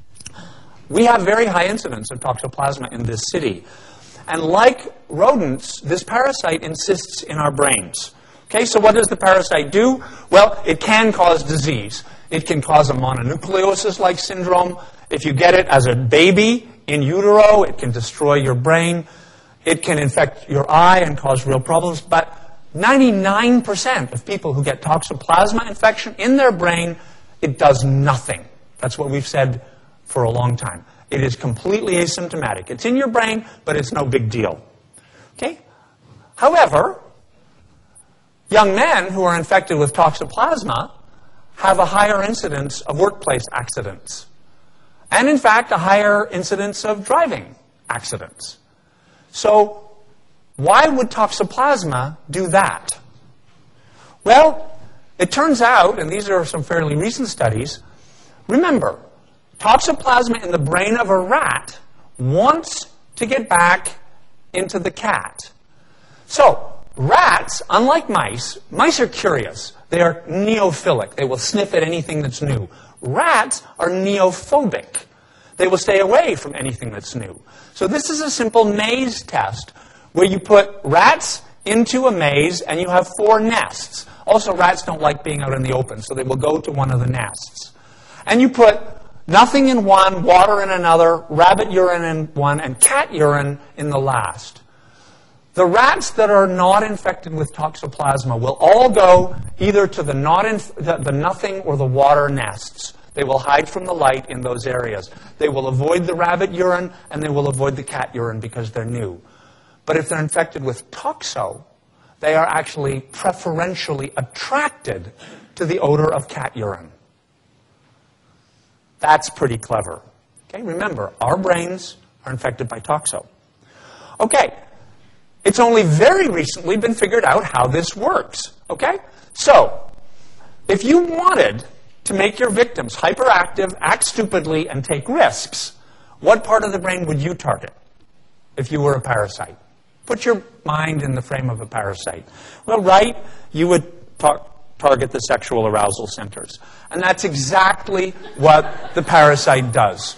we have very high incidence of Toxoplasma in this city. And like rodents, this parasite insists in our brains. Okay, so what does the parasite do? Well, it can cause disease. It can cause a mononucleosis-like syndrome. If you get it as a baby in utero, it can destroy your brain. It can infect your eye and cause real problems. But 99% of people who get Toxoplasma infection in their brain, it does nothing. That's what we've said for a long time. It is completely asymptomatic. It's in your brain, but it's no big deal. Okay? However, young men who are infected with toxoplasma have a higher incidence of workplace accidents. And in fact, a higher incidence of driving accidents. So why would toxoplasma do that? Well, it turns out, and these are some fairly recent studies, remember, toxoplasma in the brain of a rat wants to get back into the cat. So, rats, unlike mice are curious. They are neophilic. They will sniff at anything that's new. Rats are neophobic. They will stay away from anything that's new. So this is a simple maze test where you put rats into a maze and you have 4 nests. Also, rats don't like being out in the open, so they will go to one of the nests. And you put nothing in one, water in another, rabbit urine in one, and cat urine in the last. The rats that are not infected with toxoplasma will all go either to the nothing or the water nests. They will hide from the light in those areas. They will avoid the rabbit urine, and they will avoid the cat urine because they're new. But if they're infected with toxo, they are actually preferentially attracted to the odor of cat urine. That's pretty clever. Okay, remember, our brains are infected by toxo. Okay, it's only very recently been figured out how this works. Okay, so if you wanted to make your victims hyperactive, act stupidly, and take risks, what part of the brain would you target if you were a parasite? Put your mind in the frame of a parasite. Well, right, you would target the sexual arousal centers. And that's exactly what the parasite does.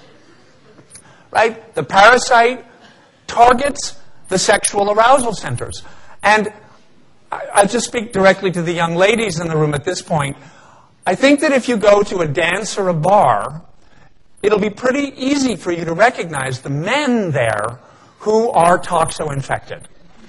Right? The parasite targets the sexual arousal centers. And I'll just speak directly to the young ladies in the room at this point. I think that if you go to a dance or a bar, it'll be pretty easy for you to recognize the men there who are toxo-infected.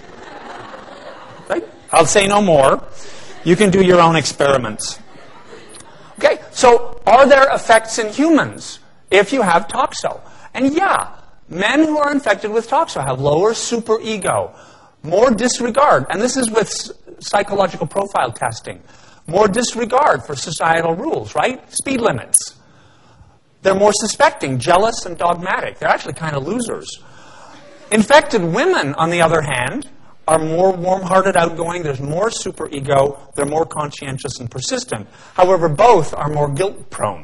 Right? I'll say no more. You can do your own experiments. Okay, so are there effects in humans if you have toxo? And yeah, men who are infected with toxo have lower superego, more disregard, and this is with psychological profile testing, more disregard for societal rules, right? Speed limits. They're more suspecting, jealous, and dogmatic. They're actually kind of losers. Infected women, on the other hand, are more warm-hearted, outgoing. There's more superego. They're more conscientious and persistent. However, both are more guilt-prone.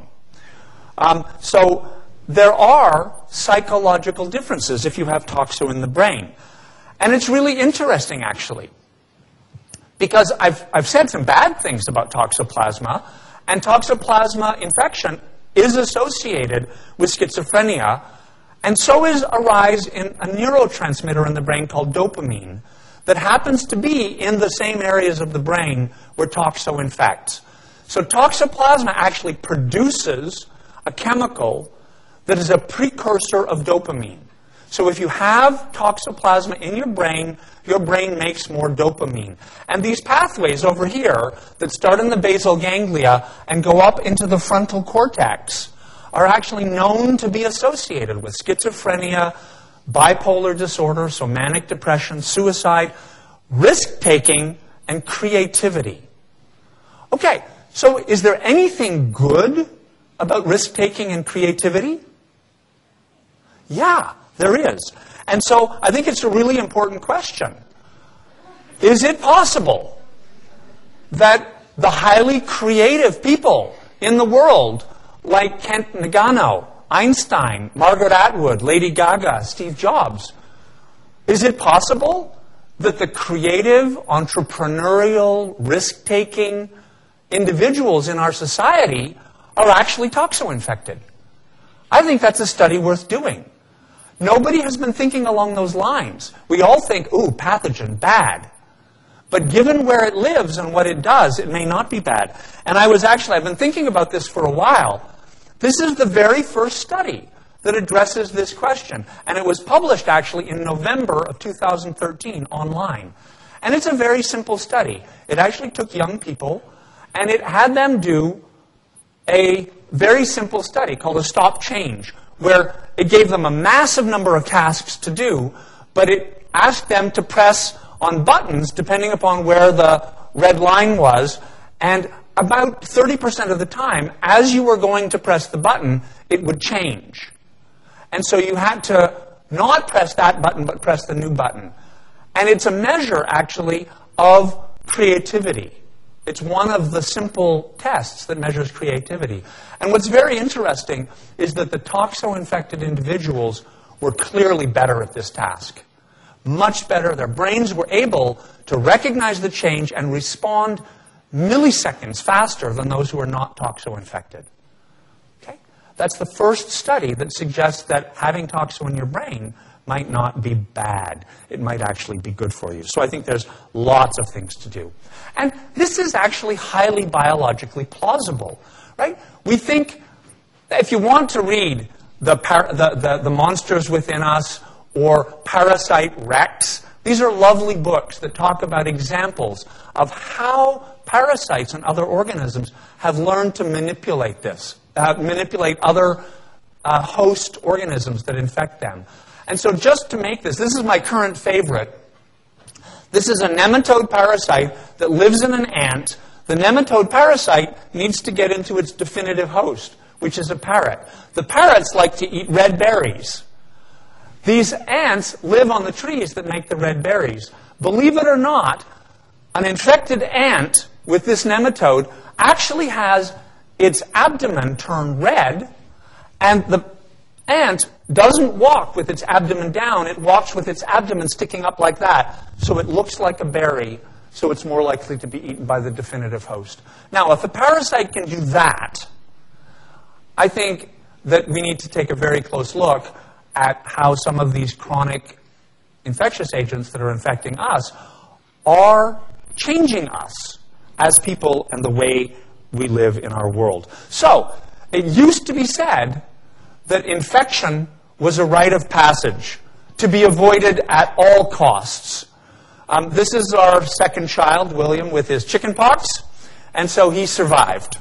So there are psychological differences if you have toxo in the brain. And it's really interesting, actually, because I've said some bad things about toxoplasma, and toxoplasma infection is associated with schizophrenia, and so is a rise in a neurotransmitter in the brain called dopamine that happens to be in the same areas of the brain where toxo infects. So toxoplasma actually produces a chemical that is a precursor of dopamine. So if you have toxoplasma in your brain makes more dopamine. And these pathways over here that start in the basal ganglia and go up into the frontal cortex are actually known to be associated with schizophrenia, bipolar disorder, so manic depression, suicide, risk-taking, and creativity. Okay, so is there anything good about risk-taking and creativity? Yeah, there is. And so I think it's a really important question. Is it possible that the highly creative people in the world, like Kent Nagano, Einstein, Margaret Atwood, Lady Gaga, Steve Jobs, is it possible that the creative, entrepreneurial, risk-taking individuals in our society are actually toxo-infected? I think that's a study worth doing. Nobody has been thinking along those lines. We all think, ooh, pathogen, bad. But given where it lives and what it does, it may not be bad. And I've been thinking about this for a while. This is the very first study that addresses this question. And it was published actually in November of 2013 online. And it's a very simple study. It actually took young people and it had them do a very simple study called a stop change, where it gave them a massive number of tasks to do, but it asked them to press on buttons depending upon where the red line was, and about 30% of the time, as you were going to press the button, it would change. And so you had to not press that button, but press the new button. And it's a measure, actually, of creativity. It's one of the simple tests that measures creativity. And what's very interesting is that the toxo-infected individuals were clearly better at this task. Much better. Their brains were able to recognize the change and respond milliseconds faster than those who are not toxo-infected. Okay? That's the first study that suggests that having toxo in your brain might not be bad. It might actually be good for you. So I think there's lots of things to do. And this is actually highly biologically plausible, right? We think that if you want to read the Monsters Within Us or Parasite Rex, these are lovely books that talk about examples of how parasites and other organisms have learned to manipulate this, manipulate other host organisms that infect them. And so just to make this is my current favorite. This is a nematode parasite that lives in an ant. The nematode parasite needs to get into its definitive host, which is a parrot. The parrots like to eat red berries. These ants live on the trees that make the red berries. Believe it or not, an infected ant with this nematode actually has its abdomen turn red, and the ant doesn't walk with its abdomen down. It walks with its abdomen sticking up like that, so it looks like a berry, so it's more likely to be eaten by the definitive host. Now, if a parasite can do that, I think that we need to take a very close look at how some of these chronic infectious agents that are infecting us are changing us as people and the way we live in our world. So, it used to be said that infection was a rite of passage to be avoided at all costs. This is our second child, William, with his chickenpox, and so he survived.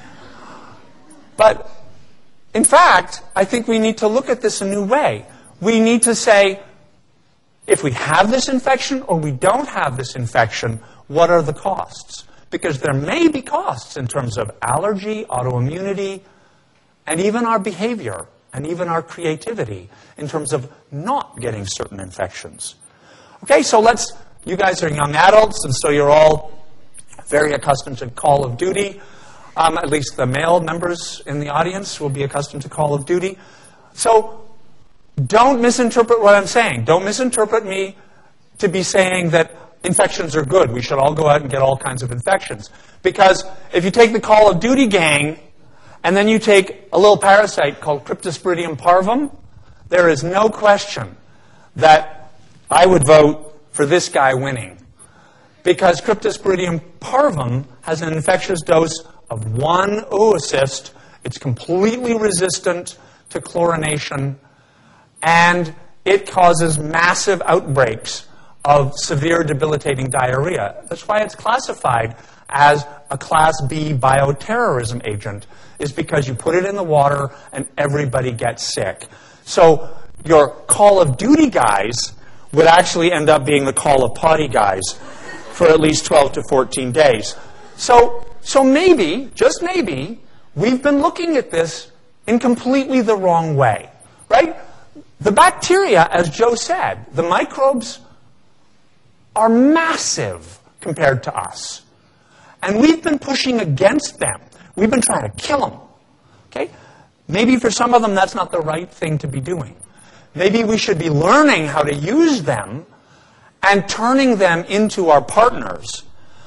But in fact, I think we need to look at this a new way. We need to say, if we have this infection or we don't have this infection, what are the costs? Because there may be costs in terms of allergy, autoimmunity, and even our behavior, and even our creativity in terms of not getting certain infections. Okay, so you guys are young adults, and so you're all very accustomed to Call of Duty. At least the male members in the audience will be accustomed to Call of Duty. So don't misinterpret what I'm saying. Don't misinterpret me to be saying that infections are good. We should all go out and get all kinds of infections. Because if you take the Call of Duty gang, and then you take a little parasite called Cryptosporidium parvum, there is no question that I would vote for this guy winning. Because Cryptosporidium parvum has an infectious dose of 1 oocyst. It's completely resistant to chlorination, and it causes massive outbreaks of severe debilitating diarrhea. That's why it's classified as a Class B bioterrorism agent, is because you put it in the water and everybody gets sick. So your Call of Duty guys would actually end up being the Call of Potty guys for at least 12 to 14 days. So maybe, just maybe, we've been looking at this in completely the wrong way, right? The bacteria, as Joe said, the microbes are massive compared to us. And we've been pushing against them. We've been trying to kill them. Okay? Maybe for some of them that's not the right thing to be doing. Maybe we should be learning how to use them and turning them into our partners.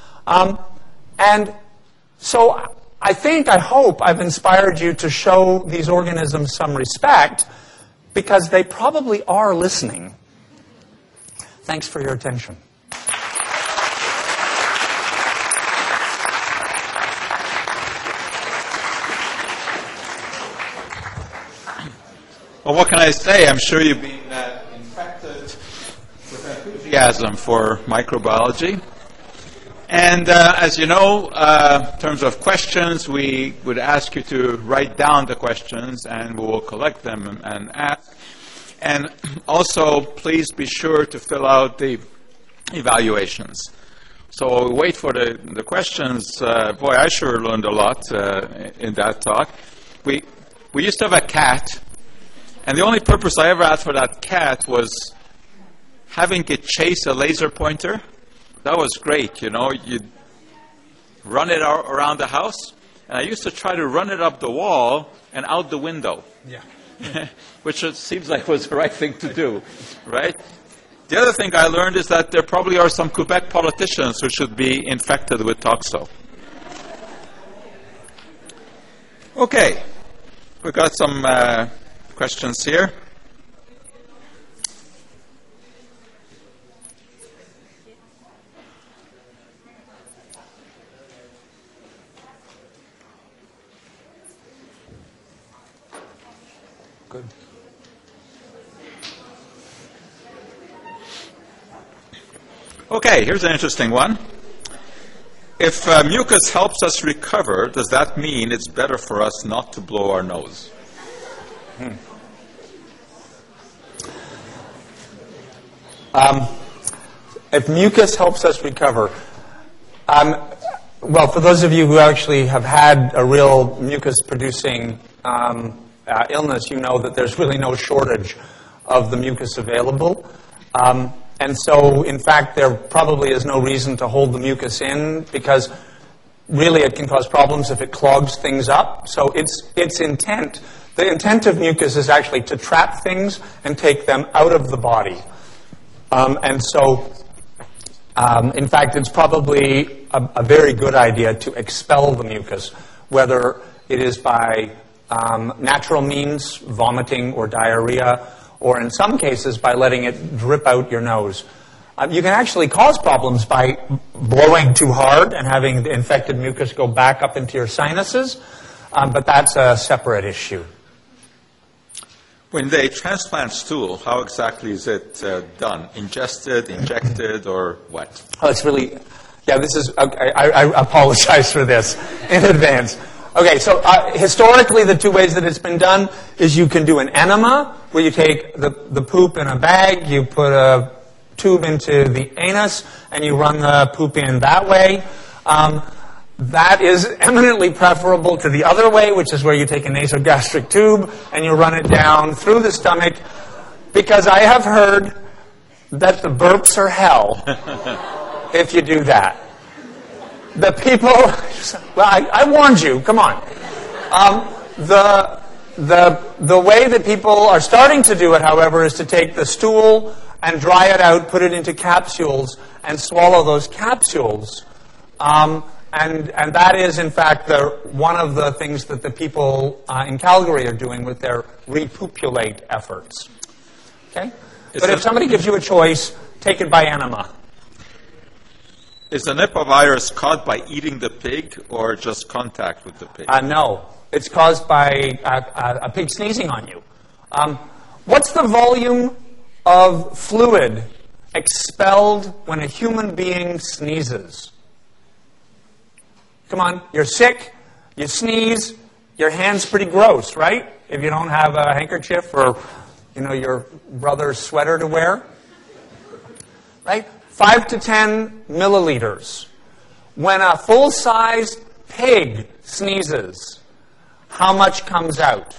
And so I hope I've inspired you to show these organisms some respect, because they probably are listening. Thanks for your attention. Well, what can I say? I'm sure you've been infected with enthusiasm for microbiology. And as you know, in terms of questions, we would ask you to write down the questions, and we will collect them and ask. And also, please be sure to fill out the evaluations. So we wait for the questions. Boy, I sure learned a lot in that talk. We used to have a cat, and the only purpose I ever had for that cat was having it chase a laser pointer. That was great, You'd run it around the house, and I used to try to run it up the wall and out the window. Yeah. Which it seems like was the right thing to do, right? The other thing I learned is that there probably are some Quebec politicians who should be infected with toxo. Okay, we've got some questions here. Good. Okay, here's an interesting one. If mucus helps us recover, does that mean it's better for us not to blow our nose? If mucus helps us recover, well, for those of you who actually have had a real mucus-producing illness, you know that there's really no shortage of the mucus available. And so, in fact, there probably is no reason to hold the mucus in, because really it can cause problems if it clogs things up. So its intent, the intent of mucus is actually to trap things and take them out of the body. And so, in fact, it's probably a very good idea to expel the mucus, whether it is by natural means, vomiting or diarrhea, or in some cases by letting it drip out your nose. You can actually cause problems by blowing too hard and having the infected mucus go back up into your sinuses, but that's a separate issue. When they transplant stool, how exactly is it done? Ingested, injected, or what? Oh, it's really, yeah, this is, okay, I apologize for this in advance. Okay, so historically the two ways that it's been done is you can do an enema, where you take the poop in a bag, you put a tube into the anus, and you run the poop in that way. That is eminently preferable to the other way, which is where you take a nasogastric tube and you run it down through the stomach, because I have heard that the burps are hell if you do that. The people, well, I warned you, come on. The way that people are starting to do it, however, is to take the stool and dry it out, put it into capsules, and swallow those capsules. And that is, in fact, one of the things that the people in Calgary are doing with their repopulate efforts. Okay? But if somebody gives you a choice, take it by enema. Is the Nipah virus caused by eating the pig or just contact with the pig? No. It's caused by a pig sneezing on you. What's the volume of fluid expelled when a human being sneezes? Come on, you're sick, you sneeze, your hand's pretty gross, right? If you don't have a handkerchief or, your brother's sweater to wear. Right? 5 to 10 milliliters. When a full-size pig sneezes, how much comes out?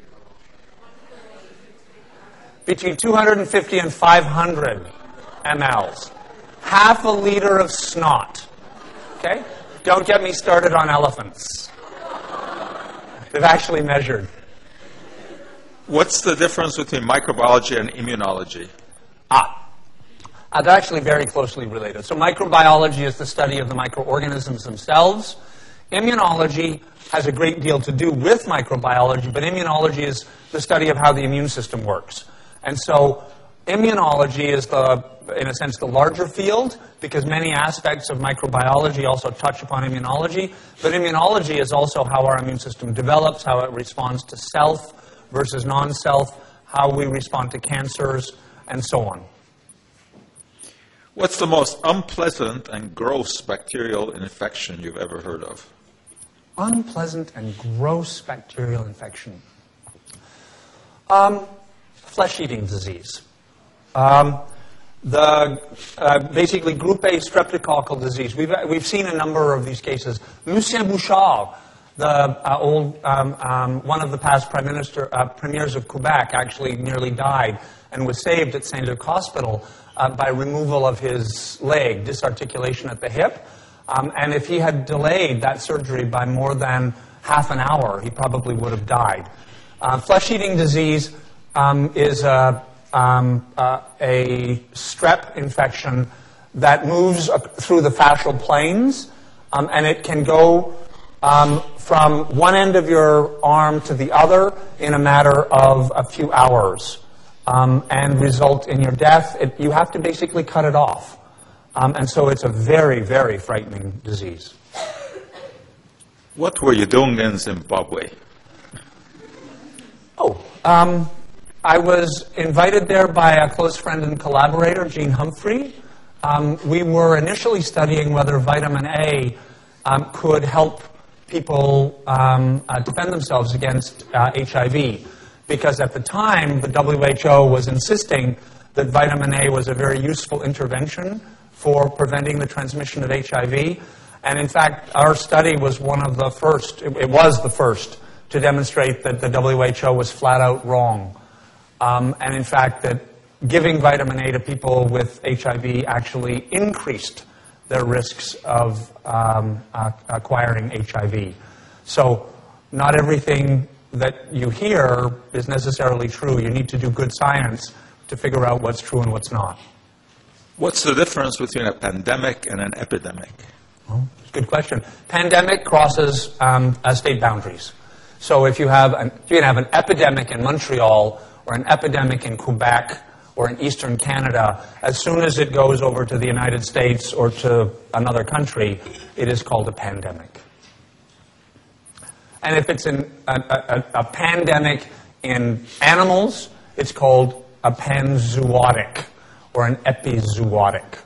Between 250 and 500 mLs. Half a liter of snot. Okay? Don't get me started on elephants. They've actually measured. What's the difference between microbiology and immunology? They're actually very closely related. So microbiology is the study of the microorganisms themselves. Immunology has a great deal to do with microbiology, but immunology is the study of how the immune system works. And so immunology is, in a sense, the larger field, because many aspects of microbiology also touch upon immunology. But immunology is also how our immune system develops, how it responds to self versus non-self, how we respond to cancers, and so on. What's the most unpleasant and gross bacterial infection you've ever heard of? Unpleasant and gross bacterial infection. Flesh-eating disease. basically group A streptococcal disease. We've seen a number of these cases. Lucien Bouchard, one of the past premiers of Quebec, actually nearly died and was saved at Saint-Luc Hospital by removal of his leg, disarticulation at the hip. And if he had delayed that surgery by more than half an hour, he probably would have died. Flesh-eating disease is a strep infection that moves through the fascial planes, and it can go from one end of your arm to the other in a matter of a few hours, and result in your death. You have to basically cut it off. And so it's a very, very frightening disease. What were you doing in Zimbabwe? I was invited there by a close friend and collaborator, Gene Humphrey. We were initially studying whether vitamin A could help people defend themselves against HIV, because at the time the WHO was insisting that vitamin A was a very useful intervention for preventing the transmission of HIV. And in fact, our study was one of the first, it was the first, to demonstrate that the WHO was flat out wrong. And in fact, that giving vitamin A to people with HIV actually increased their risks of acquiring HIV. So not everything that you hear is necessarily true. You need to do good science to figure out what's true and what's not. What's the difference between a pandemic and an epidemic? Good question. Pandemic crosses state boundaries. So if you can have an epidemic in Montreal or an epidemic in Quebec or in eastern Canada, as soon as it goes over to the United States or to another country, it is called a pandemic. And if it's a pandemic in animals, it's called a panzootic or an epizootic.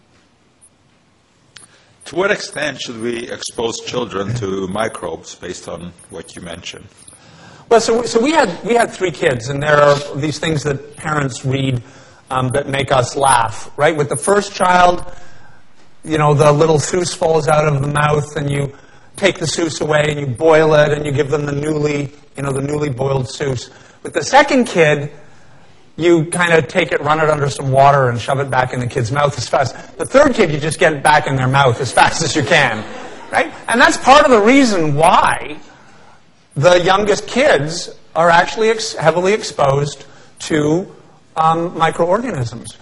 To what extent should we expose children to microbes based on what you mentioned? Well, so we had 3 kids, and there are these things that parents read that make us laugh, right? With the first child, the little souse falls out of the mouth, and you take the souse away, and you boil it, and you give them the newly boiled souse. With the second kid, you kind of take it, run it under some water, and shove it back in the kid's mouth as fast. The third kid, you just get it back in their mouth as fast as you can, right? And that's part of the reason why the youngest kids are actually heavily exposed to microorganisms.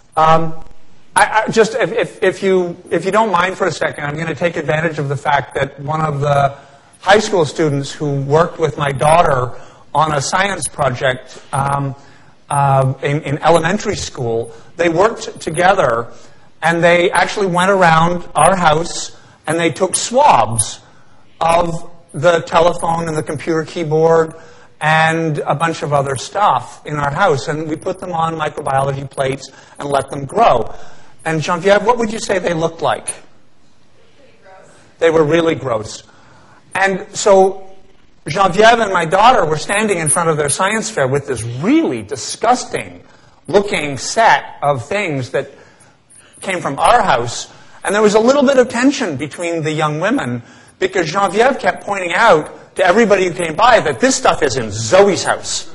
If you don't mind for a second, I'm going to take advantage of the fact that one of the high school students who worked with my daughter on a science project in elementary school, they worked together, and they actually went around our house and they took swabs of the telephone and the computer keyboard and a bunch of other stuff in our house, and we put them on microbiology plates and let them grow. And Geneviève, what would you say they looked like? Pretty gross. They were really gross. And so Geneviève and my daughter were standing in front of their science fair with this really disgusting looking set of things that came from our house. And there was a little bit of tension between the young women because Geneviève kept pointing out to everybody who came by that this stuff is in Zoe's house.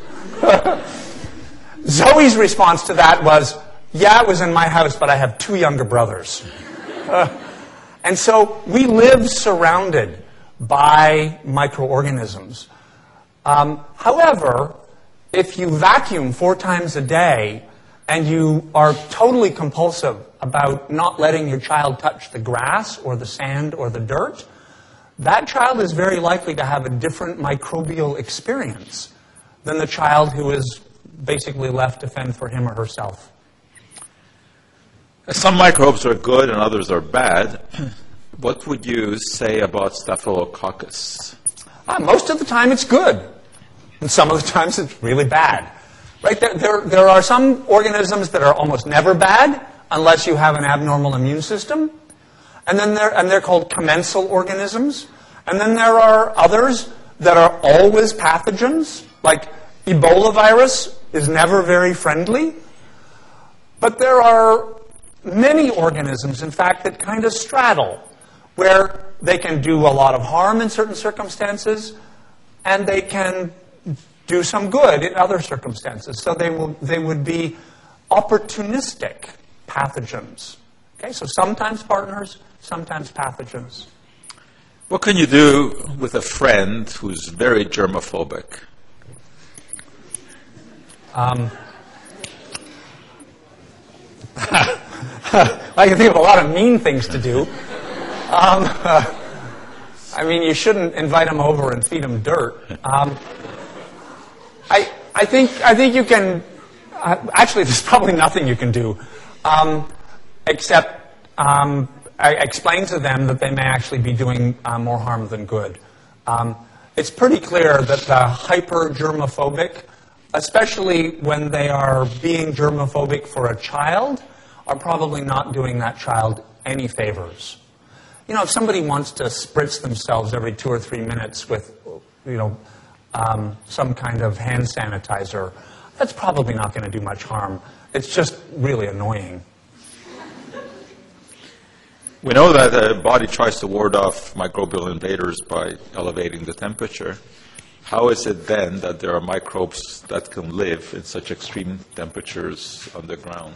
Zoe's response to that was, yeah, it was in my house, but I have 2 younger brothers. And so we live surrounded by microorganisms. However, if you vacuum 4 times a day and you are totally compulsive about not letting your child touch the grass or the sand or the dirt, that child is very likely to have a different microbial experience than the child who is basically left to fend for him or herself. Some microbes are good and others are bad. What would you say about Staphylococcus? Most of the time it's good. And some of the times it's really bad. Right? There are some organisms that are almost never bad unless you have an abnormal immune system. And then they're called commensal organisms. And then there are others that are always pathogens, like Ebola virus is never very friendly. But there are many organisms, in fact, that kind of straddle, where they can do a lot of harm in certain circumstances, and they can do some good in other circumstances. So they would be opportunistic pathogens. Okay, so sometimes partners, sometimes pathogens. What can you do with a friend who's very germophobic? I can think of a lot of mean things to do. I mean, you shouldn't invite them over and feed them dirt. I think you can. Actually, there's probably nothing you can do, except explain to them that they may actually be doing more harm than good. It's pretty clear that the hyper-germophobic, especially when they are being germophobic for a child, are probably not doing that child any favors. You know, if somebody wants to spritz themselves every 2 or 3 minutes with, some kind of hand sanitizer, that's probably not going to do much harm. It's just really annoying. We know that the body tries to ward off microbial invaders by elevating the temperature. How is it then that there are microbes that can live in such extreme temperatures underground?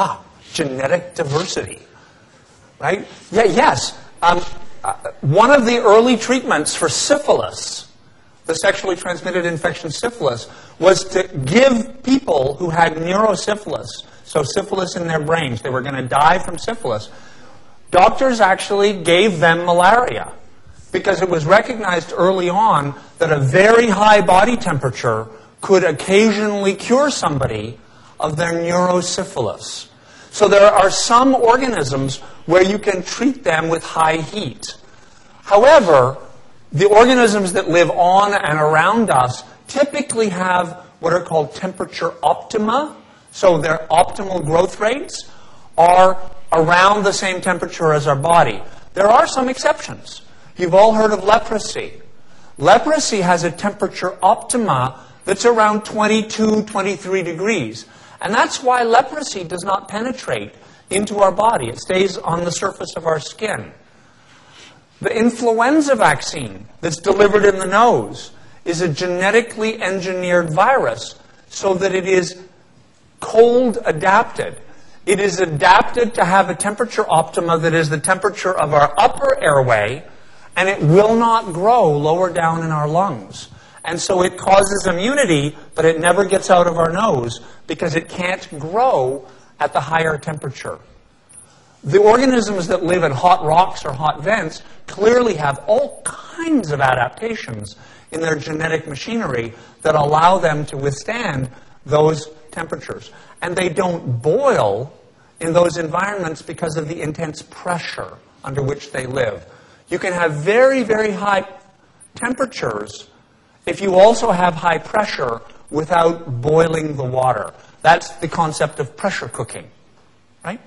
Genetic diversity, right? Yeah, yes. One of the early treatments for syphilis, the sexually transmitted infection syphilis, was to give people who had neurosyphilis, so syphilis in their brains, they were going to die from syphilis. Doctors actually gave them malaria because it was recognized early on that a very high body temperature could occasionally cure somebody of their neurosyphilis. So there are some organisms where you can treat them with high heat. However, the organisms that live on and around us typically have what are called temperature optima. So their optimal growth rates are around the same temperature as our body. There are some exceptions. You've all heard of leprosy. Leprosy has a temperature optima that's around 22, 23 degrees. And that's why leprosy does not penetrate into our body. It stays on the surface of our skin. The influenza vaccine that's delivered in the nose is a genetically engineered virus so that it is cold adapted. It is adapted to have a temperature optima that is the temperature of our upper airway, and it will not grow lower down in our lungs. And so it causes immunity, but it never gets out of our nose because it can't grow at the higher temperature. The organisms that live in hot rocks or hot vents clearly have all kinds of adaptations in their genetic machinery that allow them to withstand those temperatures. And they don't boil in those environments because of the intense pressure under which they live. You can have very, very high temperatures if you also have high pressure without boiling the water. That's the concept of pressure cooking, right?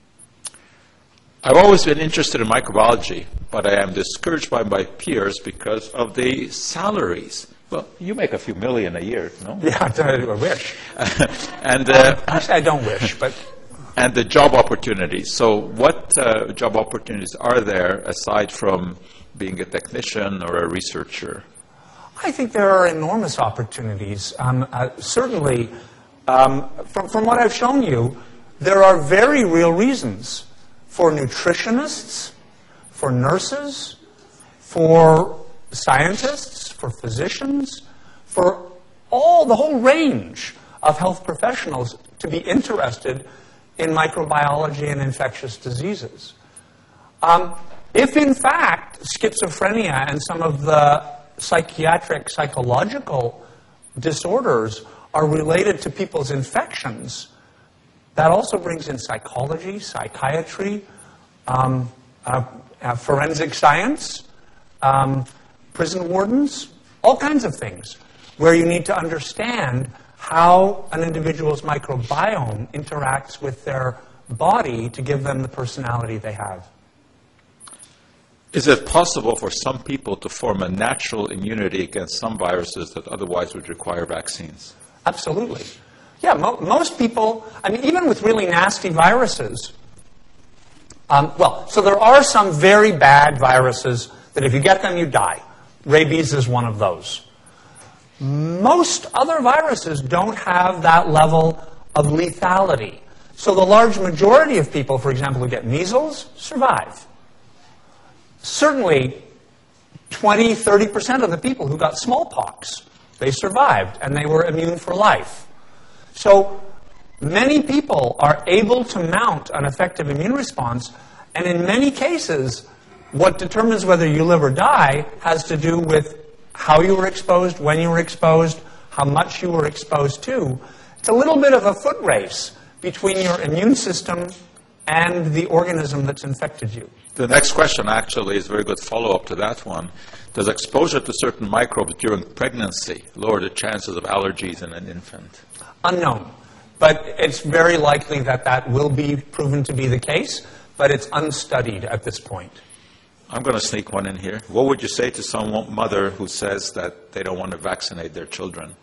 I've always been interested in microbiology, but I am discouraged by my peers because of the salaries. Well, you make a few million a year, no? Yeah, I wish. And Actually, I don't wish, but... And the job opportunities. So what job opportunities are there aside from being a technician or a researcher? I think there are enormous opportunities. Certainly, from what I've shown you, there are very real reasons for nutritionists, for nurses, for scientists, for physicians, for the whole range of health professionals to be interested in microbiology and infectious diseases. If, in fact, schizophrenia and some of the psychological disorders are related to people's infections, that also brings in psychology, psychiatry, forensic science, prison wardens, all kinds of things, where you need to understand how an individual's microbiome interacts with their body to give them the personality they have. Is it possible for some people to form a natural immunity against some viruses that otherwise would require vaccines? Absolutely. Yeah, most people, I mean, even with really nasty viruses, so there are some very bad viruses that if you get them, you die. Rabies is one of those. Most other viruses don't have that level of lethality. So the large majority of people, for example, who get measles, survive. Certainly, 20, 30% of the people who got smallpox, they survived, and they were immune for life. So many people are able to mount an effective immune response, and in many cases, what determines whether you live or die has to do with how you were exposed, when you were exposed, how much you were exposed to. It's a little bit of a foot race between your immune system and the organism that's infected you. The next question actually is a very good follow-up to that one. Does exposure to certain microbes during pregnancy lower the chances of allergies in an infant? Unknown. But it's very likely that that will be proven to be the case, but it's unstudied at this point. I'm going to sneak one in here. What would you say to some mother who says that they don't want to vaccinate their children?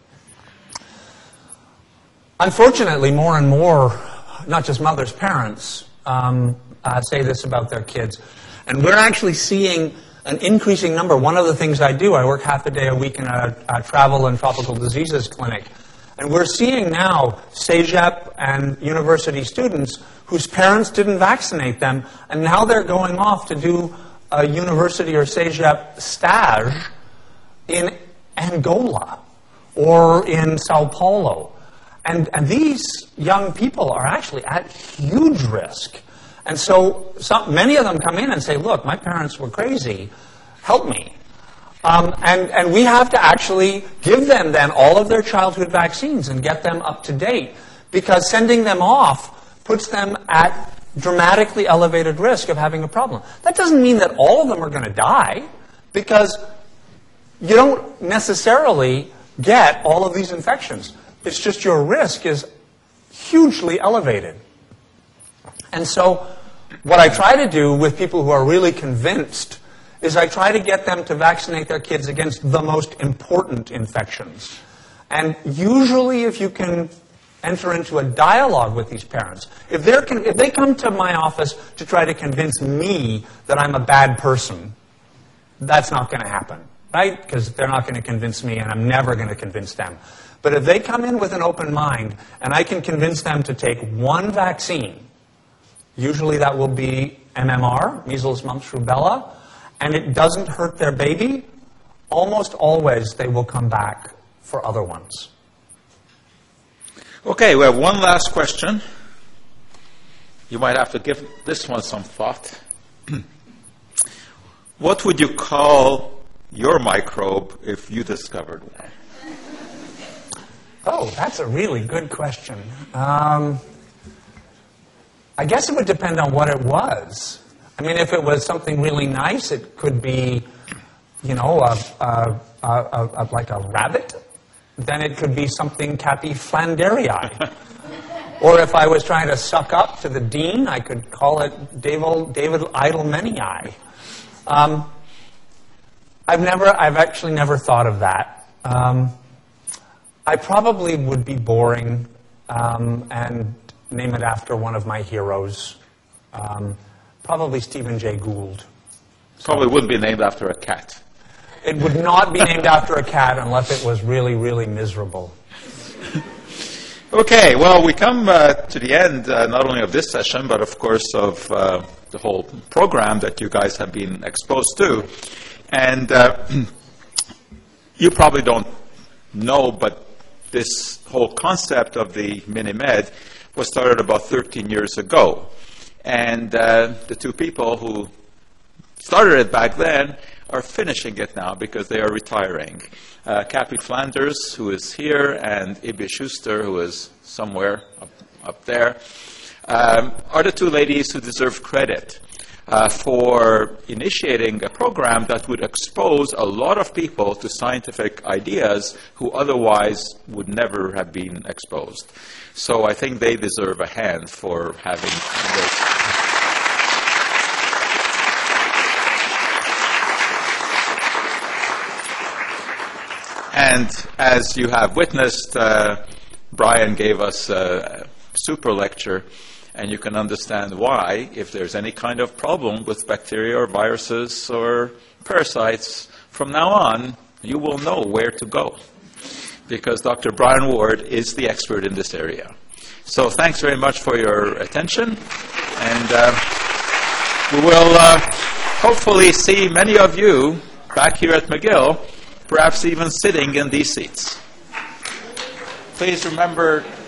Unfortunately, more and more, not just mothers, parents, say this about their kids. And we're actually seeing an increasing number. One of the things I do, I work half a day a week in a travel and tropical diseases clinic. And we're seeing now CEGEP and university students whose parents didn't vaccinate them, and now they're going off to do a university or CEGEP stage in Angola or in Sao Paulo. And these young people are actually at huge risk. And so many of them come in and say, look, my parents were crazy. Help me. And we have to actually give them then all of their childhood vaccines and get them up to date, because sending them off puts them at dramatically elevated risk of having a problem. That doesn't mean that all of them are going to die, because you don't necessarily get all of these infections. It's just your risk is hugely elevated. And so what I try to do with people who are really convinced is I try to get them to vaccinate their kids against the most important infections. And usually if you can enter into a dialogue with these parents, if they come to my office to try to convince me that I'm a bad person, that's not going to happen, right? Because they're not going to convince me, and I'm never going to convince them. But if they come in with an open mind, and I can convince them to take one vaccine, usually that will be MMR, measles, mumps, rubella, and it doesn't hurt their baby, almost always they will come back for other ones. Okay, we have one last question. You might have to give this one some thought. What would you call your microbe if you discovered one? Oh, that's a really good question. I guess it would depend on what it was. I mean, if it was something really nice, it could be, like a rabbit. Then it could be something Cappy Flanderii. Or if I was trying to suck up to the dean, I could call it David Idlemenii. I've actually never thought of that. I probably would be boring and name it after one of my heroes. Probably Stephen Jay Gould. Probably wouldn't be named after a cat. It would not be named after a cat unless it was really, really miserable. Okay, well, we come to the end not only of this session, but of course of the whole program that you guys have been exposed to. And you probably don't know, but this whole concept of the Mini-Med was started about 13 years ago. And the two people who started it back then are finishing it now because they are retiring. Cappy Flanders, who is here, and Ibbe Schuster, who is somewhere up there, are the two ladies who deserve credit for initiating a program that would expose a lot of people to scientific ideas who otherwise would never have been exposed. So I think they deserve a hand for having this. And as you have witnessed, Brian gave us a super lecture, and you can understand why, if there's any kind of problem with bacteria or viruses or parasites, from now on, you will know where to go, because Dr. Brian Ward is the expert in this area. So thanks very much for your attention, and we will hopefully see many of you back here at McGill, perhaps even sitting in these seats. Please remember